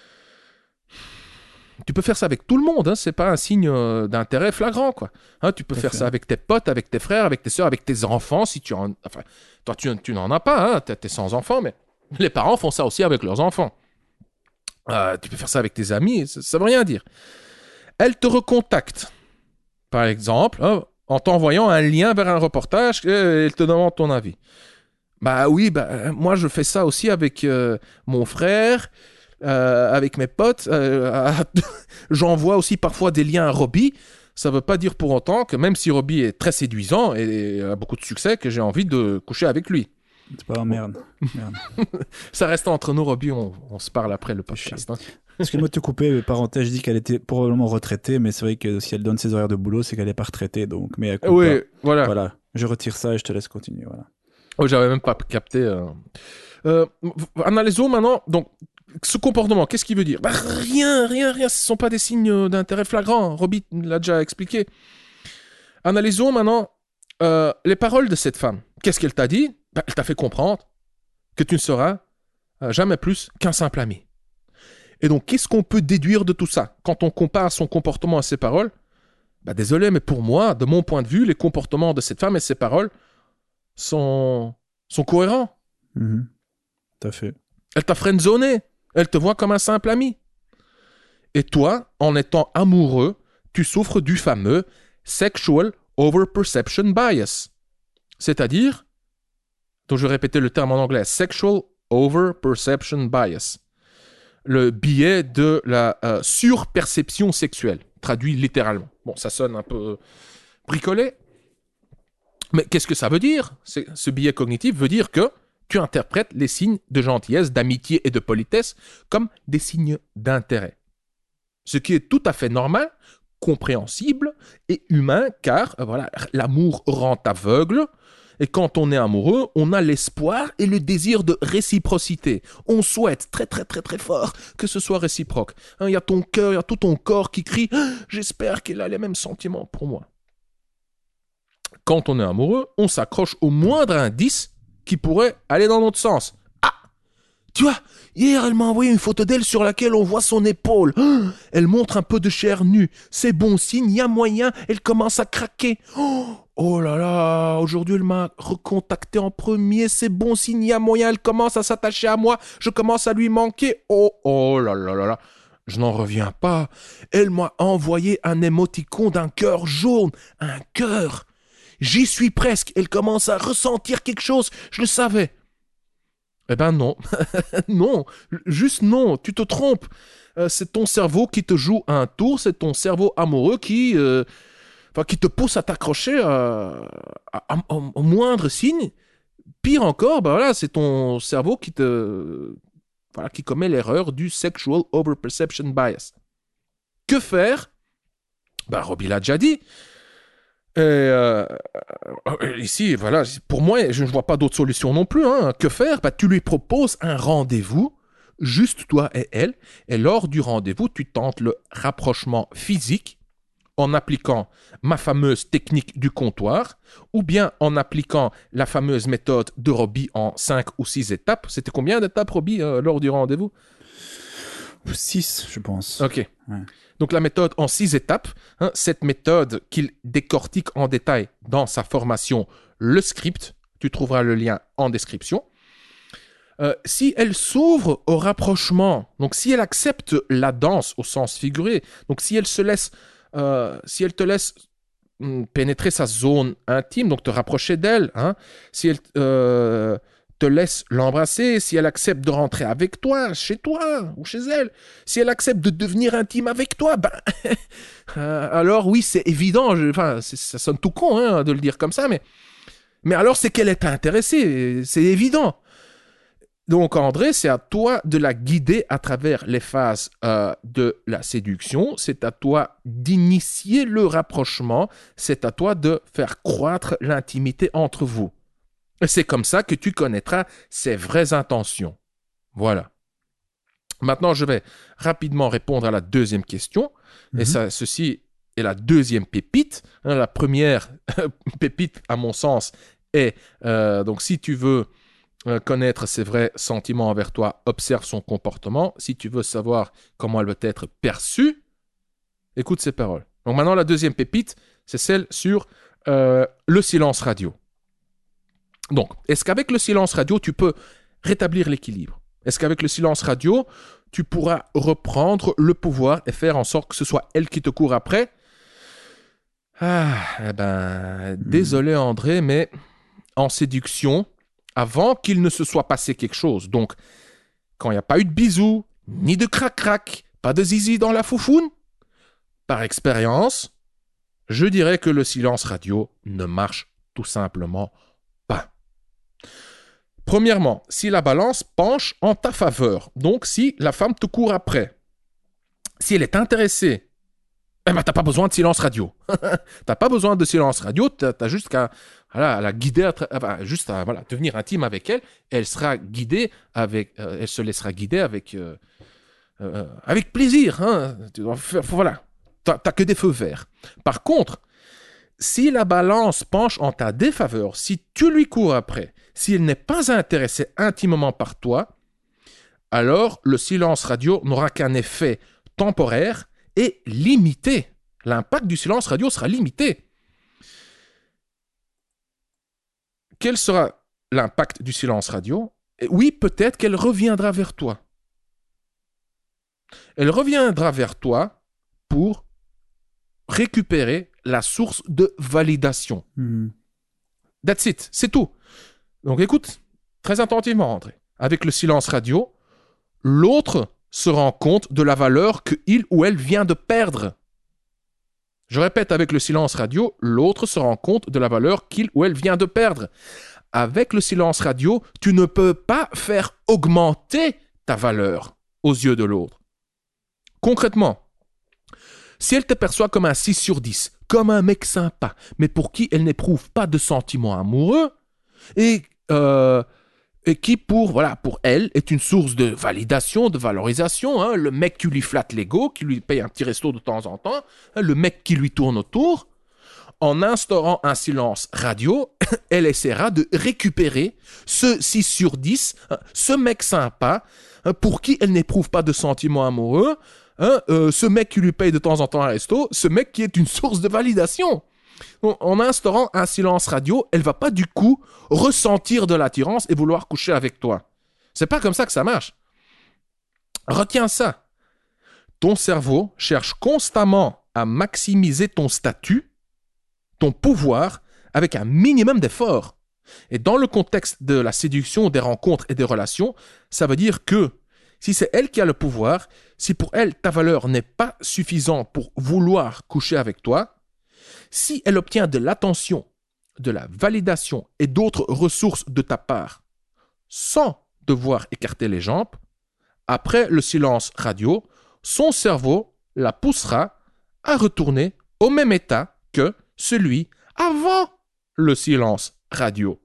Speaker 1: Tu peux faire ça avec tout le monde, hein, c'est pas un signe euh, d'intérêt flagrant, quoi. Hein, tu peux Tout faire fait. ça avec tes potes, avec tes frères, avec tes soeurs, avec tes enfants, si tu en... Enfin, toi, tu, tu n'en as pas, hein, t'es, t'es sans enfants, mais les parents font ça aussi avec leurs enfants. Euh, tu peux faire ça avec tes amis, ça, ça veut rien dire. Elle te recontacte, par exemple, hein, en t'envoyant un lien vers un reportage, et elle te demande ton avis. Bah oui, bah, moi je fais ça aussi avec euh, mon frère... Euh, avec mes potes, euh, j'envoie aussi parfois des liens à Roby. Ça ne veut pas dire pour autant que même si Roby est très séduisant et a beaucoup de succès, que j'ai envie de coucher avec lui.
Speaker 2: C'est pas merde. merde.
Speaker 1: Ça reste entre nous, Roby, on, on se parle après le podcast. Hein.
Speaker 2: Excuse-moi de te couper, parenthèse, je dis qu'elle était probablement retraitée, mais c'est vrai que si elle donne ses horaires de boulot, c'est qu'elle n'est pas retraitée. Donc, mais écoute,
Speaker 1: oui, voilà.
Speaker 2: voilà. Je retire ça et je te laisse continuer. Voilà.
Speaker 1: Oh, j'avais même pas capté. Euh... Euh, analysons maintenant. Donc, ce comportement, qu'est-ce qu'il veut dire? Bah, rien, rien, rien. Ce ne sont pas des signes d'intérêt flagrant. Roby l'a déjà expliqué. Analysons maintenant euh, les paroles de cette femme. Qu'est-ce qu'elle t'a dit? Bah, elle t'a fait comprendre que tu ne seras euh, jamais plus qu'un simple ami. Et donc, qu'est-ce qu'on peut déduire de tout ça? Quand on compare son comportement à ses paroles, bah, désolé, mais pour moi, de mon point de vue, les comportements de cette femme et ses paroles sont, sont cohérents.
Speaker 2: Mmh. Tout à fait.
Speaker 1: Elle t'a friendzoné. Elle te voit comme un simple ami. Et toi, en étant amoureux, tu souffres du fameux sexual overperception bias. C'est-à-dire, donc je vais répéter le terme en anglais, sexual overperception bias. Le biais de la euh, surperception sexuelle, traduit littéralement. Bon, ça sonne un peu bricolé, mais qu'est-ce que ça veut dire? C'est, ce biais cognitif veut dire que tu interprètes les signes de gentillesse, d'amitié et de politesse comme des signes d'intérêt. Ce qui est tout à fait normal, compréhensible et humain, car euh, voilà, l'amour rend aveugle. Et quand on est amoureux, on a l'espoir et le désir de réciprocité. On souhaite très très très très fort que ce soit réciproque. Il hein, y a ton cœur, il y a tout ton corps qui crie ah, « J'espère qu'il a les mêmes sentiments pour moi ». Quand on est amoureux, on s'accroche au moindre indice qui pourrait aller dans notre sens. Ah, tu vois, hier elle m'a envoyé une photo d'elle sur laquelle on voit son épaule. Oh, elle montre un peu de chair nue. C'est bon signe, il y a moyen, elle commence à craquer. Oh, oh là là, aujourd'hui elle m'a recontacté en premier, c'est bon signe, il y a moyen, elle commence à s'attacher à moi, je commence à lui manquer. Oh, oh là là là là, je n'en reviens pas. Elle m'a envoyé un émoticône d'un cœur jaune, un cœur. J'y suis presque, elle commence à ressentir quelque chose, je le savais. Eh ben non, non, juste non, tu te trompes. Euh, c'est ton cerveau qui te joue un tour, c'est ton cerveau amoureux qui, euh, enfin, qui te pousse à t'accrocher à, à, à, au moindre signe. Pire encore, ben voilà, c'est ton cerveau qui te, voilà, qui commet l'erreur du sexual overperception bias. Que faire? Ben Robbie l'a déjà dit. Et euh, ici, voilà, pour moi, je ne vois pas d'autre solution non plus. Hein. Que faire? Bah, tu lui proposes un rendez-vous, juste toi et elle, et lors du rendez-vous, tu tentes le rapprochement physique en appliquant ma fameuse technique du comptoir, ou bien en appliquant la fameuse méthode de Robbie en cinq ou six étapes. C'était combien d'étapes, Robbie, euh, lors du rendez-vous?
Speaker 2: six, je pense.
Speaker 1: Ok.
Speaker 2: Ouais.
Speaker 1: Donc la méthode en six étapes, hein, cette méthode qu'il décortique en détail dans sa formation Le Script, tu trouveras le lien en description. Euh, si elle s'ouvre au rapprochement, donc si elle accepte la danse au sens figuré, donc si elle se laisse, euh, si elle te laisse hum, pénétrer sa zone intime, donc te rapprocher d'elle, hein, si elle euh, te laisse l'embrasser, si elle accepte de rentrer avec toi, chez toi ou chez elle, si elle accepte de devenir intime avec toi, ben, euh, alors oui, c'est évident, je, enfin, c'est, ça sonne tout con hein, de le dire comme ça, mais, mais alors c'est qu'elle est intéressée, c'est évident. Donc André, c'est à toi de la guider à travers les phases euh, de la séduction, c'est à toi d'initier le rapprochement, c'est à toi de faire croître l'intimité entre vous. C'est comme ça que tu connaîtras ses vraies intentions. Voilà. Maintenant, je vais rapidement répondre à la deuxième question. Mm-hmm. Et ça, ceci est la deuxième pépite. La première pépite, à mon sens, est euh, donc si tu veux euh, connaître ses vrais sentiments envers toi, observe son comportement. Si tu veux savoir comment elle veut être perçue, écoute ses paroles. Donc maintenant, la deuxième pépite, c'est celle sur euh, le silence radio. Donc, est-ce qu'avec le silence radio, tu peux rétablir l'équilibre? Est-ce qu'avec le silence radio, tu pourras reprendre le pouvoir et faire en sorte que ce soit elle qui te court après? Ah, eh ben, mmh. désolé André, mais en séduction, avant qu'il ne se soit passé quelque chose, donc quand il n'y a pas eu de bisous, ni de crac-crac, pas de zizi dans la foufoune, par expérience, je dirais que le silence radio ne marche tout simplement pas. Premièrement, si la balance penche en ta faveur, donc si la femme te court après, si elle est intéressée, eh ben, t'as pas besoin de silence radio. T'as pas besoin de silence radio, t'as, t'as juste qu'à voilà, la guider, à tra- enfin, juste à voilà, devenir intime avec elle, et elle sera guidée avec, euh, elle se laissera guider avec, euh, euh, avec plaisir. Hein. Tu dois faire, voilà, t'as, t'as que des feux verts. Par contre, si la balance penche en ta défaveur, si tu lui cours après, si elle n'est pas intéressée intimement par toi, alors le silence radio n'aura qu'un effet temporaire et limité. L'impact du silence radio sera limité. Quel sera l'impact du silence radio? Oui, peut-être qu'elle reviendra vers toi. Elle reviendra vers toi pour récupérer la source de validation.
Speaker 2: Mm.
Speaker 1: That's it, c'est tout. Donc écoute, très attentivement, André. Avec le silence radio, l'autre se rend compte de la valeur qu'il ou elle vient de perdre. Je répète, avec le silence radio, l'autre se rend compte de la valeur qu'il ou elle vient de perdre. Avec le silence radio, tu ne peux pas faire augmenter ta valeur aux yeux de l'autre. Concrètement, si elle te perçoit comme un six sur dix, comme un mec sympa, mais pour qui elle n'éprouve pas de sentiments amoureux, et, euh, et qui, pour, voilà, pour elle, est une source de validation, de valorisation, hein, le mec qui lui flatte l'ego, qui lui paye un petit resto de temps en temps, hein, le mec qui lui tourne autour, en instaurant un silence radio, elle essaiera de récupérer ce six sur dix, hein, ce mec sympa, hein, pour qui elle n'éprouve pas de sentiments amoureux, hein, euh, ce mec qui lui paye de temps en temps un resto, ce mec qui est une source de validation. Donc, en instaurant un silence radio, elle va pas du coup ressentir de l'attirance et vouloir coucher avec toi. C'est pas comme ça que ça marche. Retiens ça. Ton cerveau cherche constamment à maximiser ton statut, ton pouvoir, avec un minimum d'effort. Et dans le contexte de la séduction, des rencontres et des relations, ça veut dire que si c'est elle qui a le pouvoir, si pour elle ta valeur n'est pas suffisante pour vouloir coucher avec toi, si elle obtient de l'attention, de la validation et d'autres ressources de ta part, sans devoir écarter les jambes, après le silence radio, son cerveau la poussera à retourner au même état que celui avant le silence radio.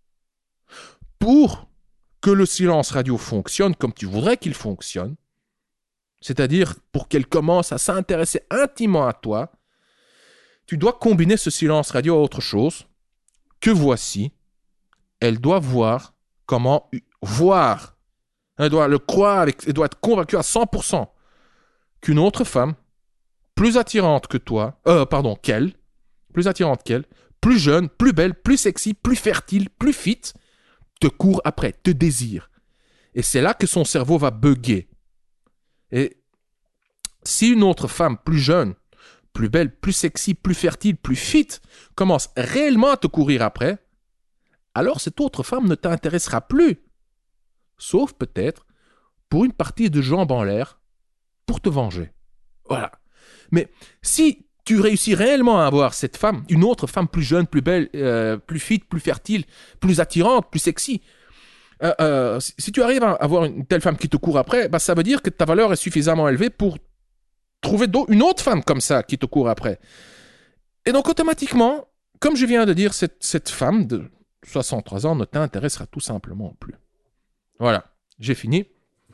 Speaker 1: Pour que le silence radio fonctionne comme tu voudrais qu'il fonctionne, c'est-à-dire pour qu'elle commence à s'intéresser intimement à toi, tu dois combiner ce silence radio à autre chose que voici. Elle doit voir comment voir. Elle doit le croire, avec, elle doit être convaincue à cent pour cent qu'une autre femme, plus attirante que toi, euh, pardon, qu'elle, plus attirante qu'elle, plus jeune, plus belle, plus sexy, plus fertile, plus fit, te court après, te désire. Et c'est là que son cerveau va bugger. Et si une autre femme plus jeune, plus belle, plus sexy, plus fertile, plus fit, commence réellement à te courir après, alors cette autre femme ne t'intéressera plus. Sauf peut-être pour une partie de jambes en l'air, pour te venger. Voilà. Mais si tu réussis réellement à avoir cette femme, une autre femme plus jeune, plus belle, euh, plus fit, plus fertile, plus attirante, plus sexy, euh, euh, si tu arrives à avoir une telle femme qui te court après, bah, ça veut dire que ta valeur est suffisamment élevée pour trouver une autre femme comme ça qui te court après. Et donc automatiquement, comme je viens de dire, cette, cette femme de soixante-trois ans ne t'intéressera tout simplement plus. Voilà, j'ai fini.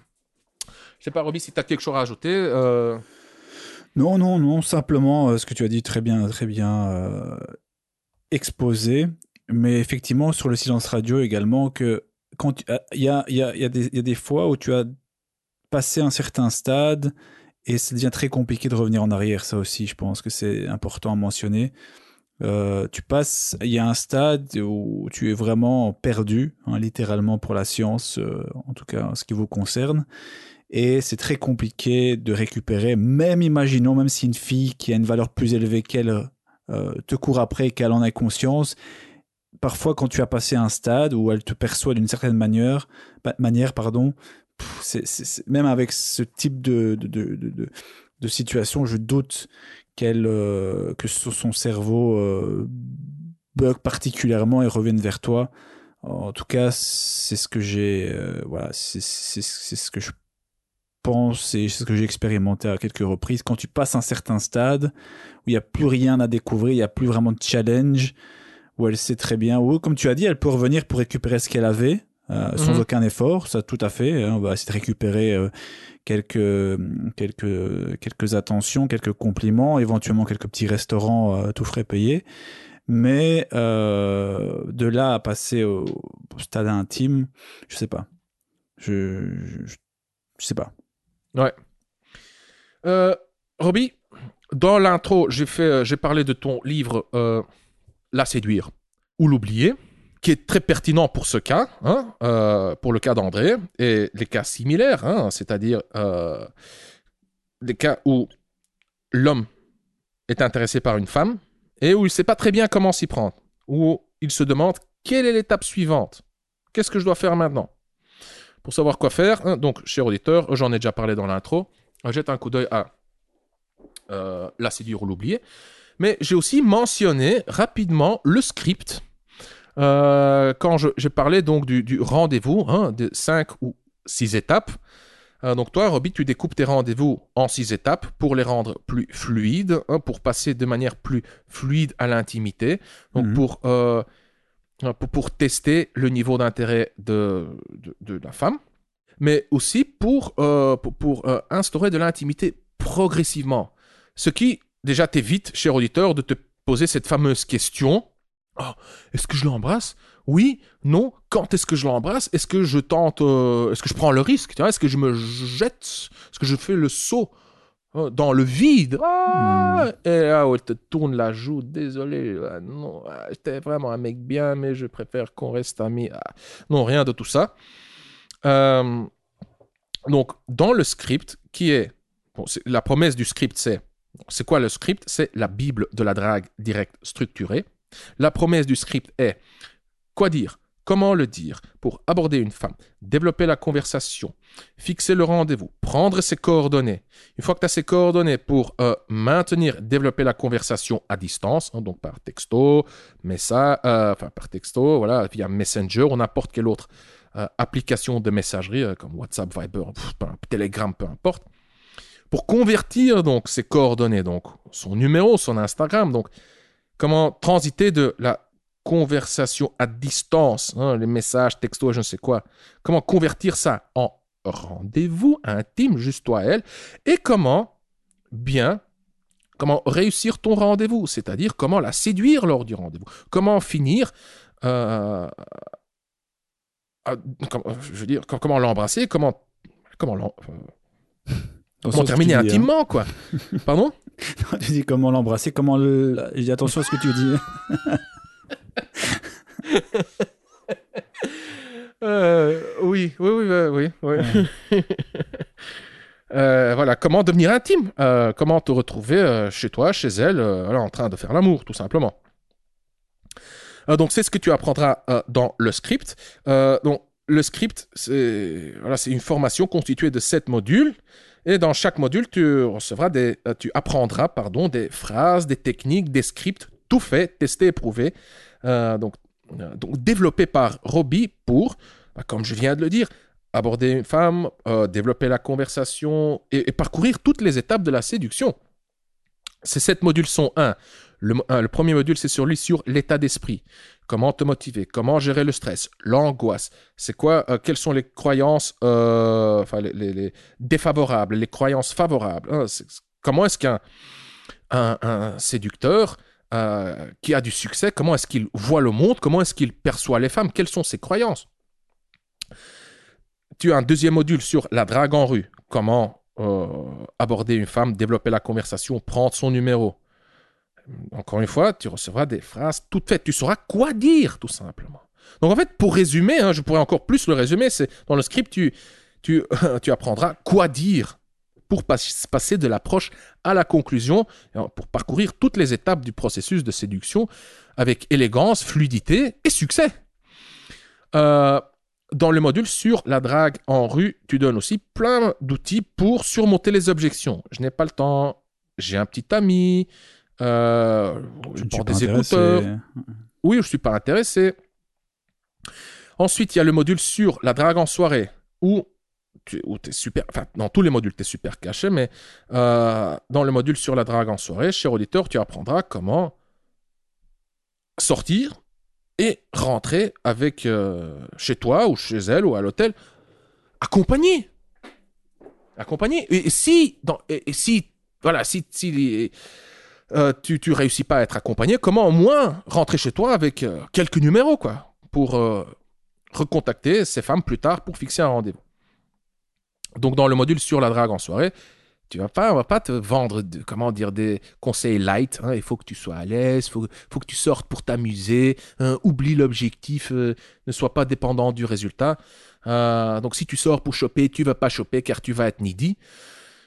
Speaker 1: Je sais pas, Roby, si tu as quelque chose à ajouter. Euh...
Speaker 2: Non, non, non, simplement euh, ce que tu as dit très bien, très bien euh, exposé. Mais effectivement, sur le silence radio également, que quand il y a, y, a, y, a y a des fois où tu as passé un certain stade et ça devient très compliqué de revenir en arrière. Ça aussi, je pense que c'est important à mentionner. Euh, tu passes, il y a un stade où tu es vraiment perdu, hein, littéralement pour la science, euh, en tout cas en ce qui vous concerne. Et c'est très compliqué de récupérer, même imaginons, même si une fille qui a une valeur plus élevée qu'elle euh, te court après, qu'elle en ait conscience, parfois quand tu as passé un stade où elle te perçoit d'une certaine manière, manière pardon, pff, c'est, c'est, c'est, même avec ce type de, de, de, de, de, de situation, je doute qu'elle, euh, que son cerveau euh, bug particulièrement et revienne vers toi. En tout cas, c'est ce que j'ai, euh, voilà, c'est, c'est, c'est ce que je pense et c'est ce que j'ai expérimenté à quelques reprises. Quand tu passes un certain stade où il n'y a plus rien à découvrir, il n'y a plus vraiment de challenge, où elle sait très bien, ou comme tu as dit, elle peut revenir pour récupérer ce qu'elle avait, euh, sans mmh. aucun effort, ça tout à fait. Hein, on va essayer de récupérer euh, quelques, quelques, quelques attentions, quelques compliments, éventuellement quelques petits restaurants euh, tout frais payés. Mais euh, de là à passer au, au stade intime, je sais pas. Je, je, je sais pas.
Speaker 1: Ouais. Euh, Roby, dans l'intro, j'ai fait, j'ai parlé de ton livre euh, La séduire ou l'oublier, qui est très pertinent pour ce cas, hein, euh, pour le cas d'André, et les cas similaires, hein, c'est-à-dire euh, des cas où l'homme est intéressé par une femme et où il ne sait pas très bien comment s'y prendre, où il se demande quelle est l'étape suivante, qu'est-ce que je dois faire maintenant. Pour savoir quoi faire, hein, donc, cher auditeur, j'en ai déjà parlé dans l'intro, jette un coup d'œil à euh, La séduire ou l'oublier, mais j'ai aussi mentionné rapidement le script euh, quand je, j'ai parlé donc du, du rendez-vous, hein, de cinq ou six étapes. Euh, donc toi, Roby, tu découpes tes rendez-vous en six étapes pour les rendre plus fluides, hein, pour passer de manière plus fluide à l'intimité, donc
Speaker 2: Mhm.
Speaker 1: pour, euh, pour, pour tester le niveau d'intérêt de, de, de la femme, mais aussi pour, euh, pour, pour euh, instaurer de l'intimité progressivement. Ce qui, déjà, t'évite, cher auditeur, de te poser cette fameuse question. Oh, est-ce que je l'embrasse? Oui, non. Quand est-ce que je l'embrasse? Est-ce que je tente, euh, est-ce que je prends le risque? Tu vois, est-ce que je me jette? Est-ce que je fais le saut euh, dans le vide? Ah
Speaker 2: Mhm.
Speaker 1: Et là, où elle te tourne la joue. Désolé, ah, non, ah, j'étais vraiment un mec bien, mais je préfère qu'on reste amis. Ah, non, rien de tout ça. Euh, donc, dans le script, qui est, bon, c'est- la promesse du script, c'est, c'est quoi le script? C'est la Bible de la drague directe structurée. La promesse du script est quoi dire, comment le dire pour aborder une femme, développer la conversation, fixer le rendez-vous, prendre ses coordonnées. Une fois que tu as ses coordonnées pour euh, maintenir, développer la conversation à distance, hein, donc par texto, message, euh, enfin par texto, voilà, via Messenger ou n'importe quelle autre euh, application de messagerie euh, comme WhatsApp, Viber, pff, Telegram, peu importe, pour convertir donc ces coordonnées, donc son numéro, son Instagram, donc comment transiter de la conversation à distance, hein, les messages, textos, je ne sais quoi, comment convertir ça en rendez-vous intime, juste toi et elle, et comment bien, comment réussir ton rendez-vous, c'est-à-dire comment la séduire lors du rendez-vous, comment finir, euh, à- comme- je veux dire, comment l'embrasser, comment, comment, l'em- comment
Speaker 2: Attention à ce que tu
Speaker 1: terminer
Speaker 2: dis. Hein.
Speaker 1: intimement, quoi. Pardon?
Speaker 2: Tu dis comment l'embrasser, comment le. Je dis attention à ce que tu dis.
Speaker 1: Euh, oui, oui, oui, oui, oui.
Speaker 2: Ouais.
Speaker 1: oui. Euh, voilà, comment devenir intime, euh, comment te retrouver euh, chez toi, chez elle, euh, voilà, en train de faire l'amour, tout simplement. Euh, donc, c'est ce que tu apprendras euh, dans le script. Euh, donc, le script, c'est voilà, c'est une formation constituée de sept modules. Et dans chaque module, tu recevras des, euh, tu apprendras, pardon, des phrases, des techniques, des scripts, tout fait, testé, éprouvé. Euh, donc, euh, donc, développé par Roby pour, bah, comme je viens de le dire, aborder une femme, euh, développer la conversation et, et parcourir toutes les étapes de la séduction. Ces sept modules sont un. Le, un, le premier module, c'est sur lui, sur l'état d'esprit. Comment te motiver, comment gérer le stress, l'angoisse. C'est quoi, euh, quelles sont les croyances, euh, enfin les, les, les défavorables, les croyances favorables. Hein, c'est, comment est-ce qu'un un, un séducteur euh, qui a du succès, comment est-ce qu'il voit le monde, comment est-ce qu'il perçoit les femmes, quelles sont ses croyances. Tu as un deuxième module sur la drague en rue. Comment euh, aborder une femme, développer la conversation, prendre son numéro. Encore une fois, tu recevras des phrases toutes faites. Tu sauras quoi dire, tout simplement. Donc en fait, pour résumer, hein, je pourrais encore plus le résumer, c'est dans le script, tu, tu, tu apprendras quoi dire pour pas, passer de l'approche à la conclusion, pour parcourir toutes les étapes du processus de séduction avec élégance, fluidité et succès. Euh, dans le module sur la drague en rue, tu donnes aussi plein d'outils pour surmonter les objections. Je n'ai pas le temps, j'ai un petit ami, euh, je
Speaker 2: Je ne suis
Speaker 1: porte
Speaker 2: pas
Speaker 1: des écouteurs.
Speaker 2: intéressé.
Speaker 1: Oui, je ne suis pas intéressé. Ensuite, il y a le module sur la drague en soirée, où tu es super... Enfin, dans tous les modules, tu es super caché, mais euh, dans le module sur la drague en soirée, cher auditeur, tu apprendras comment sortir et rentrer avec euh, chez toi ou chez elle ou à l'hôtel, accompagné. Accompagné. Et, et si, dans, et, et si, voilà, si, si euh, tu, tu réussis pas à être accompagné, comment au moins rentrer chez toi avec euh, quelques numéros, quoi, pour euh, recontacter ces femmes plus tard pour fixer un rendez-vous. Donc, dans le module sur la drague en soirée, tu vas pas, on va pas te vendre, de, comment dire, des conseils light. Hein, il faut que tu sois à l'aise, il faut, faut que tu sortes pour t'amuser. Hein, oublie l'objectif, euh, ne sois pas dépendant du résultat. Euh, donc, si tu sors pour choper, tu vas pas choper car tu vas être needy.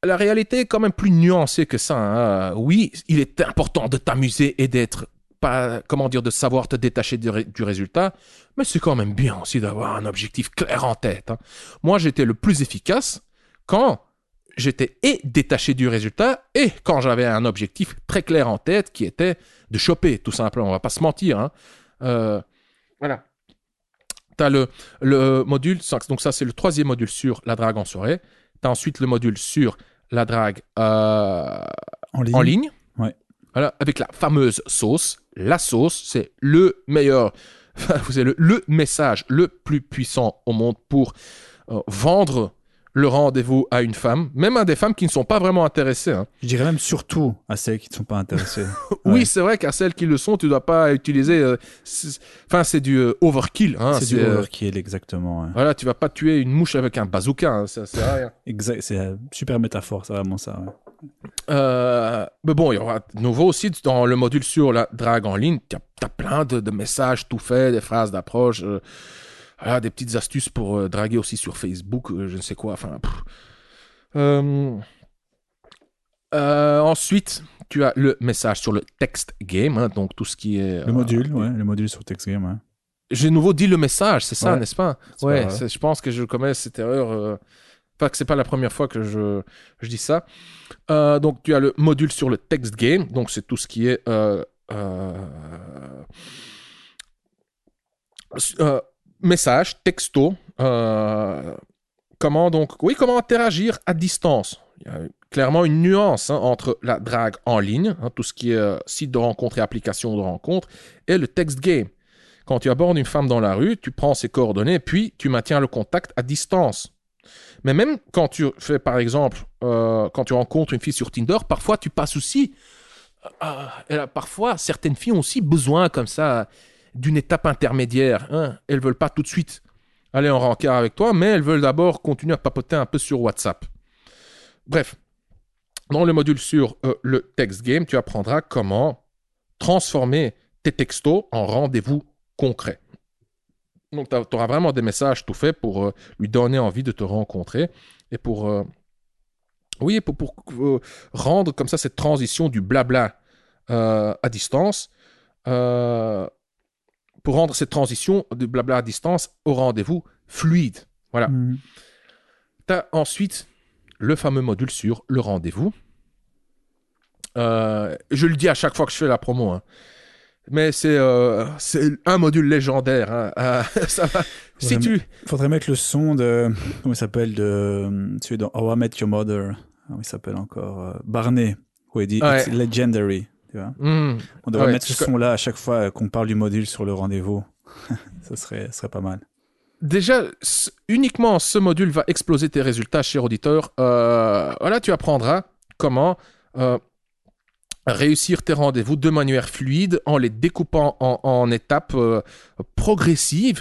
Speaker 1: la réalité est quand même plus nuancée que ça. Hein. Oui, il est important de t'amuser et d'être, pas, comment dire, de savoir te détacher du, ré- du résultat, mais c'est quand même bien aussi d'avoir un objectif clair en tête. Hein. Moi, j'étais le plus efficace quand j'étais et détaché du résultat et quand j'avais un objectif très clair en tête qui était de choper, tout simplement. On va pas se mentir. Hein. Euh, voilà. Tu as le, le module, donc ça c'est le troisième module sur la drague en soirée. Tu as ensuite le module sur la drague euh,
Speaker 2: En ligne.
Speaker 1: en ligne.
Speaker 2: Ouais.
Speaker 1: Voilà, avec la fameuse sauce. La sauce, c'est le meilleur, c'est le, le message le plus puissant au monde pour euh, vendre le rendez-vous à une femme, même à des femmes qui ne sont pas vraiment intéressées. Hein.
Speaker 2: Je dirais même surtout à celles qui ne sont pas intéressées.
Speaker 1: Oui,
Speaker 2: Ouais.
Speaker 1: c'est vrai qu'à celles qui le sont, tu ne dois pas utiliser... euh, c'est- Enfin, c'est du euh, overkill. Hein,
Speaker 2: c'est du
Speaker 1: euh,
Speaker 2: overkill, exactement. Ouais.
Speaker 1: Voilà, tu vas pas tuer une mouche avec un bazooka, hein, ça sert à rien.
Speaker 2: Exact, c'est une super métaphore, c'est vraiment ça. Ouais.
Speaker 1: Euh, mais bon, il y aura de nouveau aussi dans le module sur la drague en ligne, tu as plein de, de messages tout faits, des phrases d'approche, euh, voilà, des petites astuces pour euh, draguer aussi sur Facebook, euh, je ne sais quoi. Enfin, pff. Euh, euh, ensuite, tu as le message sur le text game, hein, donc tout ce qui est...
Speaker 2: Le
Speaker 1: euh,
Speaker 2: module, ouais, le module sur TextGame. Ouais.
Speaker 1: J'ai de nouveau dit le message, c'est ça,
Speaker 2: Ouais.
Speaker 1: n'est-ce pas?
Speaker 2: C'est
Speaker 1: Ouais,
Speaker 2: pas grave.
Speaker 1: c'est- je pense que je commets cette erreur. Euh, pas que c'est pas la première fois que je, je dis ça. Euh, donc tu as le module sur le text game, donc c'est tout ce qui est euh, euh, euh, message, texto. Euh, comment donc, oui, comment interagir à distance. Il y a clairement une nuance hein, entre la drague en ligne, hein, tout ce qui est euh, site de rencontre et application de rencontre, et le text game. Quand tu abordes une femme dans la rue, tu prends ses coordonnées, puis tu maintiens le contact à distance. Mais même quand tu fais, par exemple, euh, quand tu rencontres une fille sur Tinder, parfois tu passes aussi. Euh, euh, parfois, certaines filles ont aussi besoin, comme ça, d'une étape intermédiaire. Hein. Elles ne veulent pas tout de suite aller en rencard avec toi, mais elles veulent d'abord continuer à papoter un peu sur WhatsApp. Bref, dans le module sur euh, le text game, tu apprendras comment transformer tes textos en rendez-vous concrets. Donc, tu auras vraiment des messages tout faits pour euh, lui donner envie de te rencontrer et pour, euh, oui, pour, pour euh, rendre comme ça cette transition du blabla euh, à distance, euh, pour rendre cette transition du blabla à distance au rendez-vous fluide. Voilà.
Speaker 2: Mhm.
Speaker 1: Tu as ensuite le fameux module sur le rendez-vous. Euh, je le dis à chaque fois que je fais la promo, hein. Mais c'est, euh, c'est un module légendaire. Hein. Euh, ça va. Si
Speaker 2: Faudrait,
Speaker 1: tu...
Speaker 2: faudrait mettre le son de. Comment il s'appelle de, celui dans How I Met Your Mother. Comment il s'appelle encore euh, Barney. Où il dit
Speaker 1: Ouais.
Speaker 2: It's legendary. Tu vois
Speaker 1: Mmh.
Speaker 2: On devrait
Speaker 1: Ouais,
Speaker 2: mettre ce
Speaker 1: je-
Speaker 2: son-là à chaque fois qu'on parle du module sur le rendez-vous. ça, serait, ça serait pas mal.
Speaker 1: Déjà, c- uniquement ce module va exploser tes résultats, cher auditeur. Euh, voilà, tu apprendras comment euh, réussir tes rendez-vous de manière fluide en les découpant en, en étapes euh, progressives,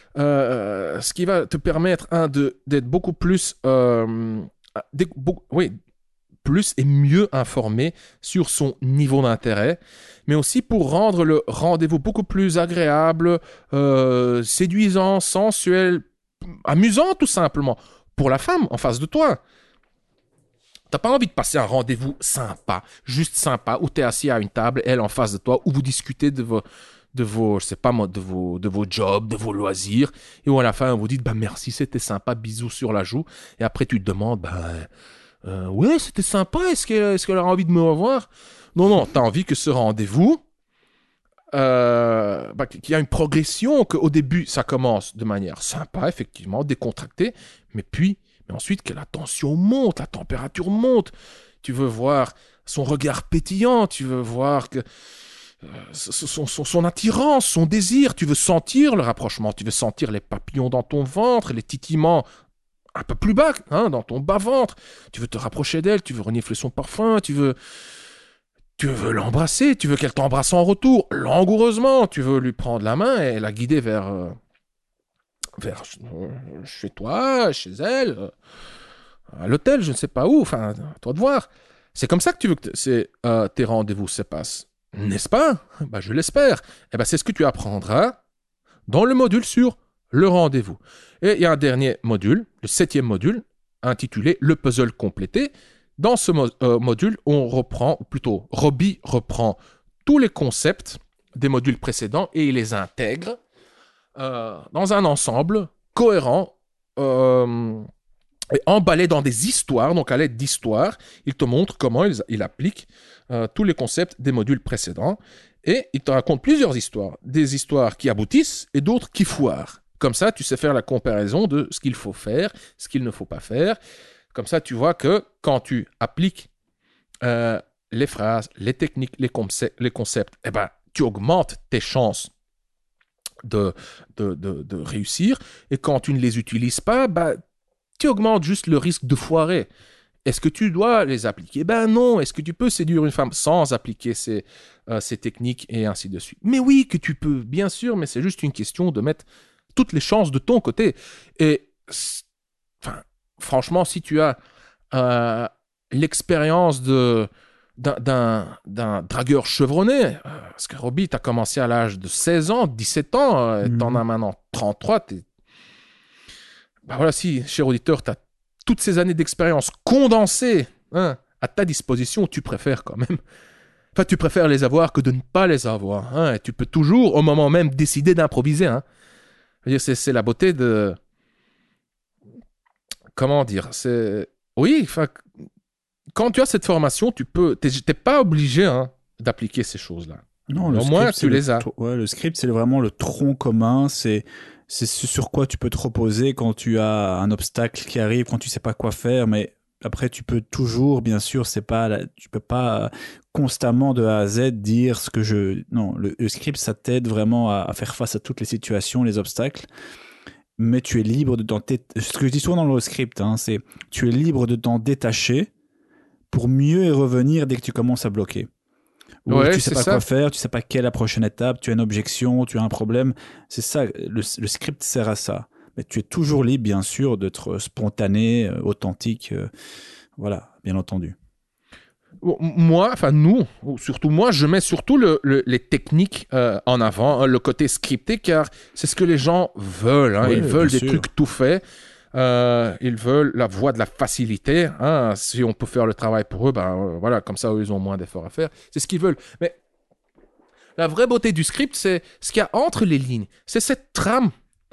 Speaker 1: euh, ce qui va te permettre un, de, d'être beaucoup plus, euh, d'être beau- oui, plus et mieux informé sur son niveau d'intérêt, mais aussi pour rendre le rendez-vous beaucoup plus agréable, euh, séduisant, sensuel, amusant tout simplement, pour la femme en face de toi. T'as pas envie de passer un rendez-vous sympa, juste sympa, où t'es assis à une table, elle en face de toi, où vous discutez de vos, de vos, je sais pas moi, de vos, de vos jobs, de vos loisirs, et où à la fin vous dites, bah merci, c'était sympa, bisous sur la joue, et après tu te demandes, bah euh, ouais, c'était sympa, est-ce qu'elle, est-ce qu'elle a envie de me revoir? Non, non, t'as envie que ce rendez-vous, euh, bah, qu'il y a une progression, qu'au début ça commence de manière sympa, effectivement, décontractée, mais puis mais ensuite que la tension monte, la température monte. Tu veux voir son regard pétillant, tu veux voir que euh, son, son, son attirance, son désir, tu veux sentir le rapprochement, tu veux sentir les papillons dans ton ventre, les titillements un peu plus bas, hein, dans ton bas-ventre. Tu veux te rapprocher d'elle, tu veux renifler son parfum, tu veux, tu veux l'embrasser, tu veux qu'elle t'embrasse en retour, langoureusement, tu veux lui prendre la main et la guider vers... Euh, vers euh, chez toi, chez elle, euh, à l'hôtel, je ne sais pas où, enfin, à toi de voir. C'est comme ça que tu veux que t- c'est, euh, tes rendez-vous se passent, n'est-ce pas? Bah, je l'espère. Et ben, c'est ce que tu apprendras dans le module sur le rendez-vous. Et il y a un dernier module, le septième module, intitulé Le puzzle complété. dans ce mo- euh, module, on reprend, ou plutôt, Roby reprend tous les concepts des modules précédents et il les intègre euh, dans un ensemble cohérent euh, et emballé dans des histoires. Donc, à l'aide d'histoires, il te montre comment il, il applique euh, tous les concepts des modules précédents et il te raconte plusieurs histoires. Des histoires qui aboutissent et d'autres qui foirent. Comme ça, tu sais faire la comparaison de ce qu'il faut faire, ce qu'il ne faut pas faire. Comme ça, tu vois que quand tu appliques euh, les phrases, les techniques, les, conce- les concepts, eh ben, tu augmentes tes chances de, de, de, de réussir. Et quand tu ne les utilises pas, bah, tu augmentes juste le risque de foirer. Est-ce que tu dois les appliquer? Ben non. Est-ce que tu peux séduire une femme sans appliquer ces, euh, ces techniques et ainsi de suite? Mais oui que tu peux, bien sûr, mais c'est juste une question de mettre toutes les chances de ton côté. Et enfin, franchement, si tu as euh, l'expérience de, d'un, d'un, d'un dragueur chevronné, euh, parce que Roby, tu as commencé à l'âge de seize ans, dix-sept ans, euh,
Speaker 2: Mhm.
Speaker 1: tu en as maintenant trente-trois, t'es... Ben voilà, si, cher auditeur, tu as toutes ces années d'expérience condensées hein, à ta disposition, tu préfères quand même. Enfin, tu préfères les avoir que de ne pas les avoir. Hein, et tu peux toujours, au moment même, décider d'improviser. Hein. Je veux dire, c'est, c'est la beauté de... Comment dire? C'est... Oui, enfin, quand tu as cette formation, tu peux... T'es, t'es pas obligé hein, d'appliquer ces choses-là.
Speaker 2: Non,
Speaker 1: Mais
Speaker 2: le
Speaker 1: au moins,
Speaker 2: script, c'est
Speaker 1: tu
Speaker 2: le,
Speaker 1: les as.
Speaker 2: tr- ouais, le script, c'est vraiment le tronc commun. C'est, c'est ce sur quoi tu peux te reposer quand tu as un obstacle qui arrive, quand tu sais pas quoi faire. Mais après, tu peux toujours, bien sûr, c'est pas, la- tu peux pas constamment de A à Z dire ce que je. Non, le, le script, ça t'aide vraiment à, à faire face à toutes les situations, les obstacles. Mais tu es libre de t'en dé- ce que je dis souvent dans le script, hein, c'est tu es libre de t'en détacher pour mieux y revenir dès que tu commences à bloquer. Ou
Speaker 1: Ouais,
Speaker 2: tu sais
Speaker 1: c'est
Speaker 2: pas quoi
Speaker 1: ça.
Speaker 2: faire, tu sais pas quelle est la prochaine étape, tu as une objection, tu as un problème. C'est ça, le, le script sert à ça. Mais tu es toujours libre, bien sûr, d'être spontané, euh, authentique. euh, voilà, bien entendu.
Speaker 1: Moi, enfin nous, ou surtout moi, je mets surtout le, le- les techniques euh, en avant, hein, le côté scripté, car c'est ce que les gens veulent. Hein.
Speaker 2: Oui,
Speaker 1: Ils
Speaker 2: bien
Speaker 1: veulent des
Speaker 2: sûr.
Speaker 1: trucs tout faits. Euh, ils veulent la voie de la facilité. Hein. Si on peut faire le travail pour eux, ben euh, voilà, comme ça, eux, ils ont moins d'efforts à faire. C'est ce qu'ils veulent. Mais la vraie beauté du script, c'est ce qu'il y a entre les lignes. C'est cette trame.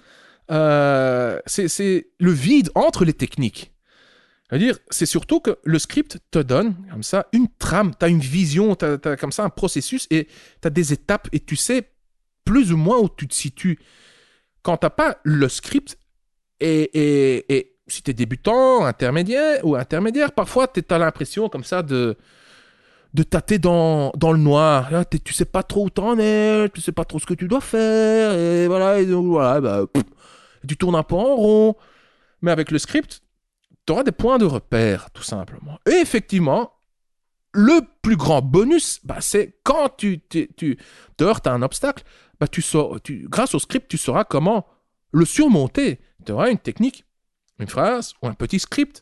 Speaker 1: Euh, c'est, c'est le vide entre les techniques. C'est-à-dire, c'est surtout que le script te donne, comme ça, une trame, tu as une vision, tu as comme ça un processus et tu as des étapes et tu sais plus ou moins où tu te situes. Quand tu n'as pas le script et, et, et si tu es débutant, intermédiaire ou intermédiaire, parfois tu as l'impression comme ça de, de tâter dans, dans le noir. Là, tu sais pas trop où t'en es, tu sais pas trop ce que tu dois faire et voilà, et donc, voilà bah, pff, tu tournes un peu en rond. Mais avec le script, tu auras des points de repère, tout simplement. Et effectivement, le plus grand bonus, bah, c'est quand tu, tu, tu te heurtes à un obstacle, bah, tu sors, tu, grâce au script, tu sauras comment le surmonter. Tu auras une technique, une phrase ou un petit script.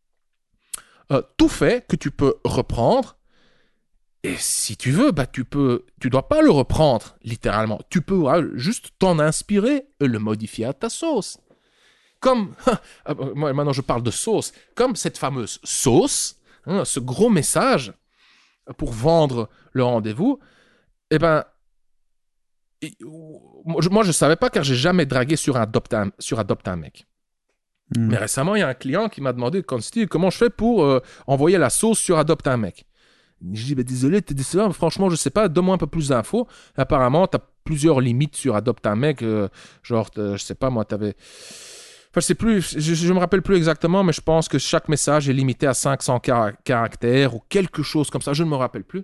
Speaker 1: Euh, tout fait que tu peux reprendre. Et si tu veux, bah, tu peux, tu dois pas le reprendre, littéralement. Tu peux ah, juste t'en inspirer et le modifier à ta sauce. Comme, moi maintenant je parle de sauce, comme cette fameuse sauce, hein, ce gros message pour vendre le rendez-vous, eh ben, moi je ne savais pas car j'ai jamais dragué sur Adopt un, sur Adopt un mec.
Speaker 2: Mm.
Speaker 1: Mais récemment, il y a un client qui m'a demandé, Consti, comment je fais pour euh, envoyer la sauce sur Adopt un mec. Je dis, bah, désolé, t'es décevant, franchement, je sais pas, donne-moi un peu plus d'infos. Apparemment, tu as plusieurs limites sur Adopt un mec, euh, genre, je sais pas, moi, tu avais... Enfin, je sais plus, je, ne me rappelle plus exactement, mais je pense que chaque message est limité à cinq cents car- caractères ou quelque chose comme ça, je ne me rappelle plus.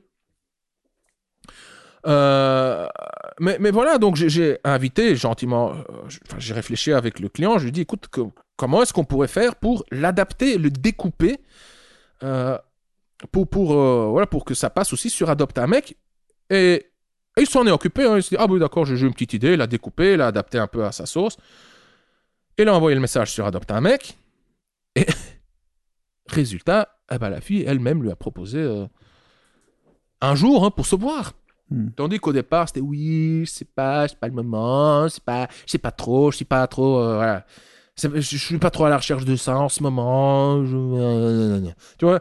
Speaker 1: Euh, mais, mais voilà, donc j'ai, j'ai invité gentiment, euh, enfin, j'ai réfléchi avec le client, je lui ai dit, écoute, que, comment est-ce qu'on pourrait faire pour l'adapter, le découper, euh, pour, pour, euh, voilà, pour que ça passe aussi sur Adopt un mec. Et, et il s'en est occupé, hein, il s'est dit, ah oui, d'accord, j'ai, j'ai une petite idée, il l'a découpé, il l'a adapté un peu à sa sauce. Il a envoyé le message sur Adopt un mec. Et résultat, eh ben, la fille elle-même lui a proposé euh, un jour hein, pour se voir.
Speaker 2: Mm.
Speaker 1: Tandis qu'au départ, c'était oui, je sais pas, c'est pas le moment, c'est pas, je sais pas trop, je suis pas trop, euh, voilà. C'est, je, je suis pas trop à la recherche de ça en ce moment. Je... Tu vois,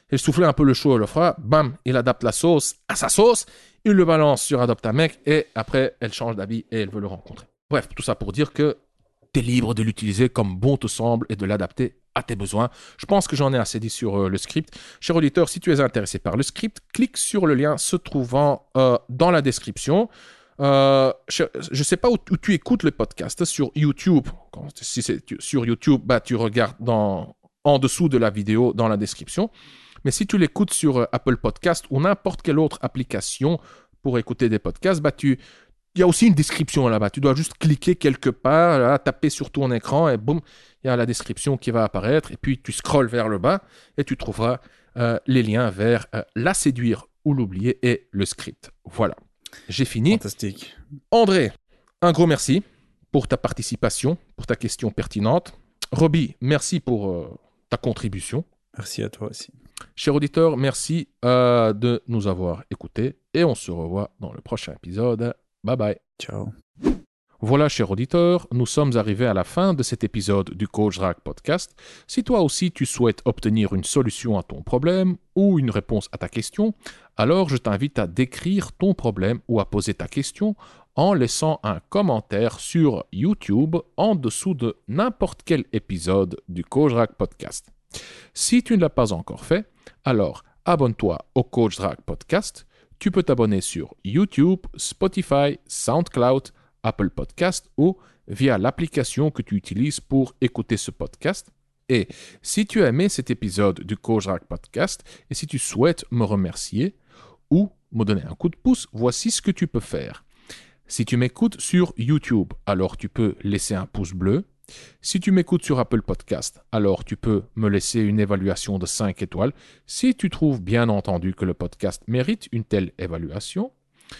Speaker 1: il soufflait un peu le chaud et le froid, bam, il adapte la sauce à sa sauce, il le balance sur Adopt-A-Mec et après, elle change d'habit et elle veut le rencontrer. Bref, tout ça pour dire que tu es libre de l'utiliser comme bon te semble et de l'adapter à tes besoins. Je pense que j'en ai assez dit sur euh, le script. Cher auditeur, si tu es intéressé par le script, clique sur le lien se trouvant euh, dans la description. Euh, je ne sais pas où, où tu écoutes le podcast, sur YouTube. Quand, si c'est tu, sur YouTube, bah, tu regardes dans, en dessous de la vidéo dans la description. Mais si tu l'écoutes sur euh, Apple Podcast ou n'importe quelle autre application pour écouter des podcasts, bah, tu... il y a aussi une description là-bas. Tu dois juste cliquer quelque part, là, taper sur ton écran et boum, il y a la description qui va apparaître. Et puis tu scrolles vers le bas et tu trouveras euh, les liens vers euh, La séduire ou l'oublier et le script. Voilà, j'ai fini.
Speaker 2: Fantastique.
Speaker 1: André, un gros merci pour ta participation, pour ta question pertinente. Roby, merci pour euh, ta contribution.
Speaker 2: Merci à toi aussi.
Speaker 1: Cher auditeur, merci euh, de nous avoir écoutés et on se revoit dans le prochain épisode. Bye bye.
Speaker 2: Ciao.
Speaker 1: Voilà, cher auditeur, nous sommes arrivés à la fin de cet épisode du Coach Drague Podcast. Si toi aussi tu souhaites obtenir une solution à ton problème ou une réponse à ta question, alors je t'invite à décrire ton problème ou à poser ta question en laissant un commentaire sur YouTube en dessous de n'importe quel épisode du Coach Drague Podcast. Si tu ne l'as pas encore fait, alors abonne-toi au Coach Drague Podcast. Tu peux t'abonner sur YouTube, Spotify, SoundCloud, Apple Podcast ou via l'application que tu utilises pour écouter ce podcast. Et si tu as aimé cet épisode du Coach Drague Podcast et si tu souhaites me remercier ou me donner un coup de pouce, voici ce que tu peux faire. Si tu m'écoutes sur YouTube, alors tu peux laisser un pouce bleu. Si tu m'écoutes sur Apple Podcast, alors tu peux me laisser une évaluation de cinq étoiles. Si tu trouves bien entendu que le podcast mérite une telle évaluation,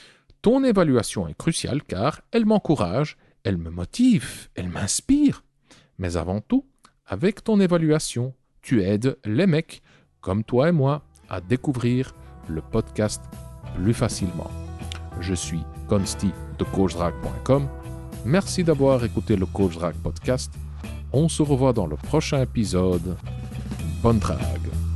Speaker 1: ton évaluation est cruciale car elle m'encourage, elle me motive, elle m'inspire. Mais avant tout, avec ton évaluation, tu aides les mecs comme toi et moi à découvrir le podcast plus facilement. Je suis Consti de coach drague point com. Merci d'avoir écouté le Coach Drague Podcast. On se revoit dans le prochain épisode. Bonne drague.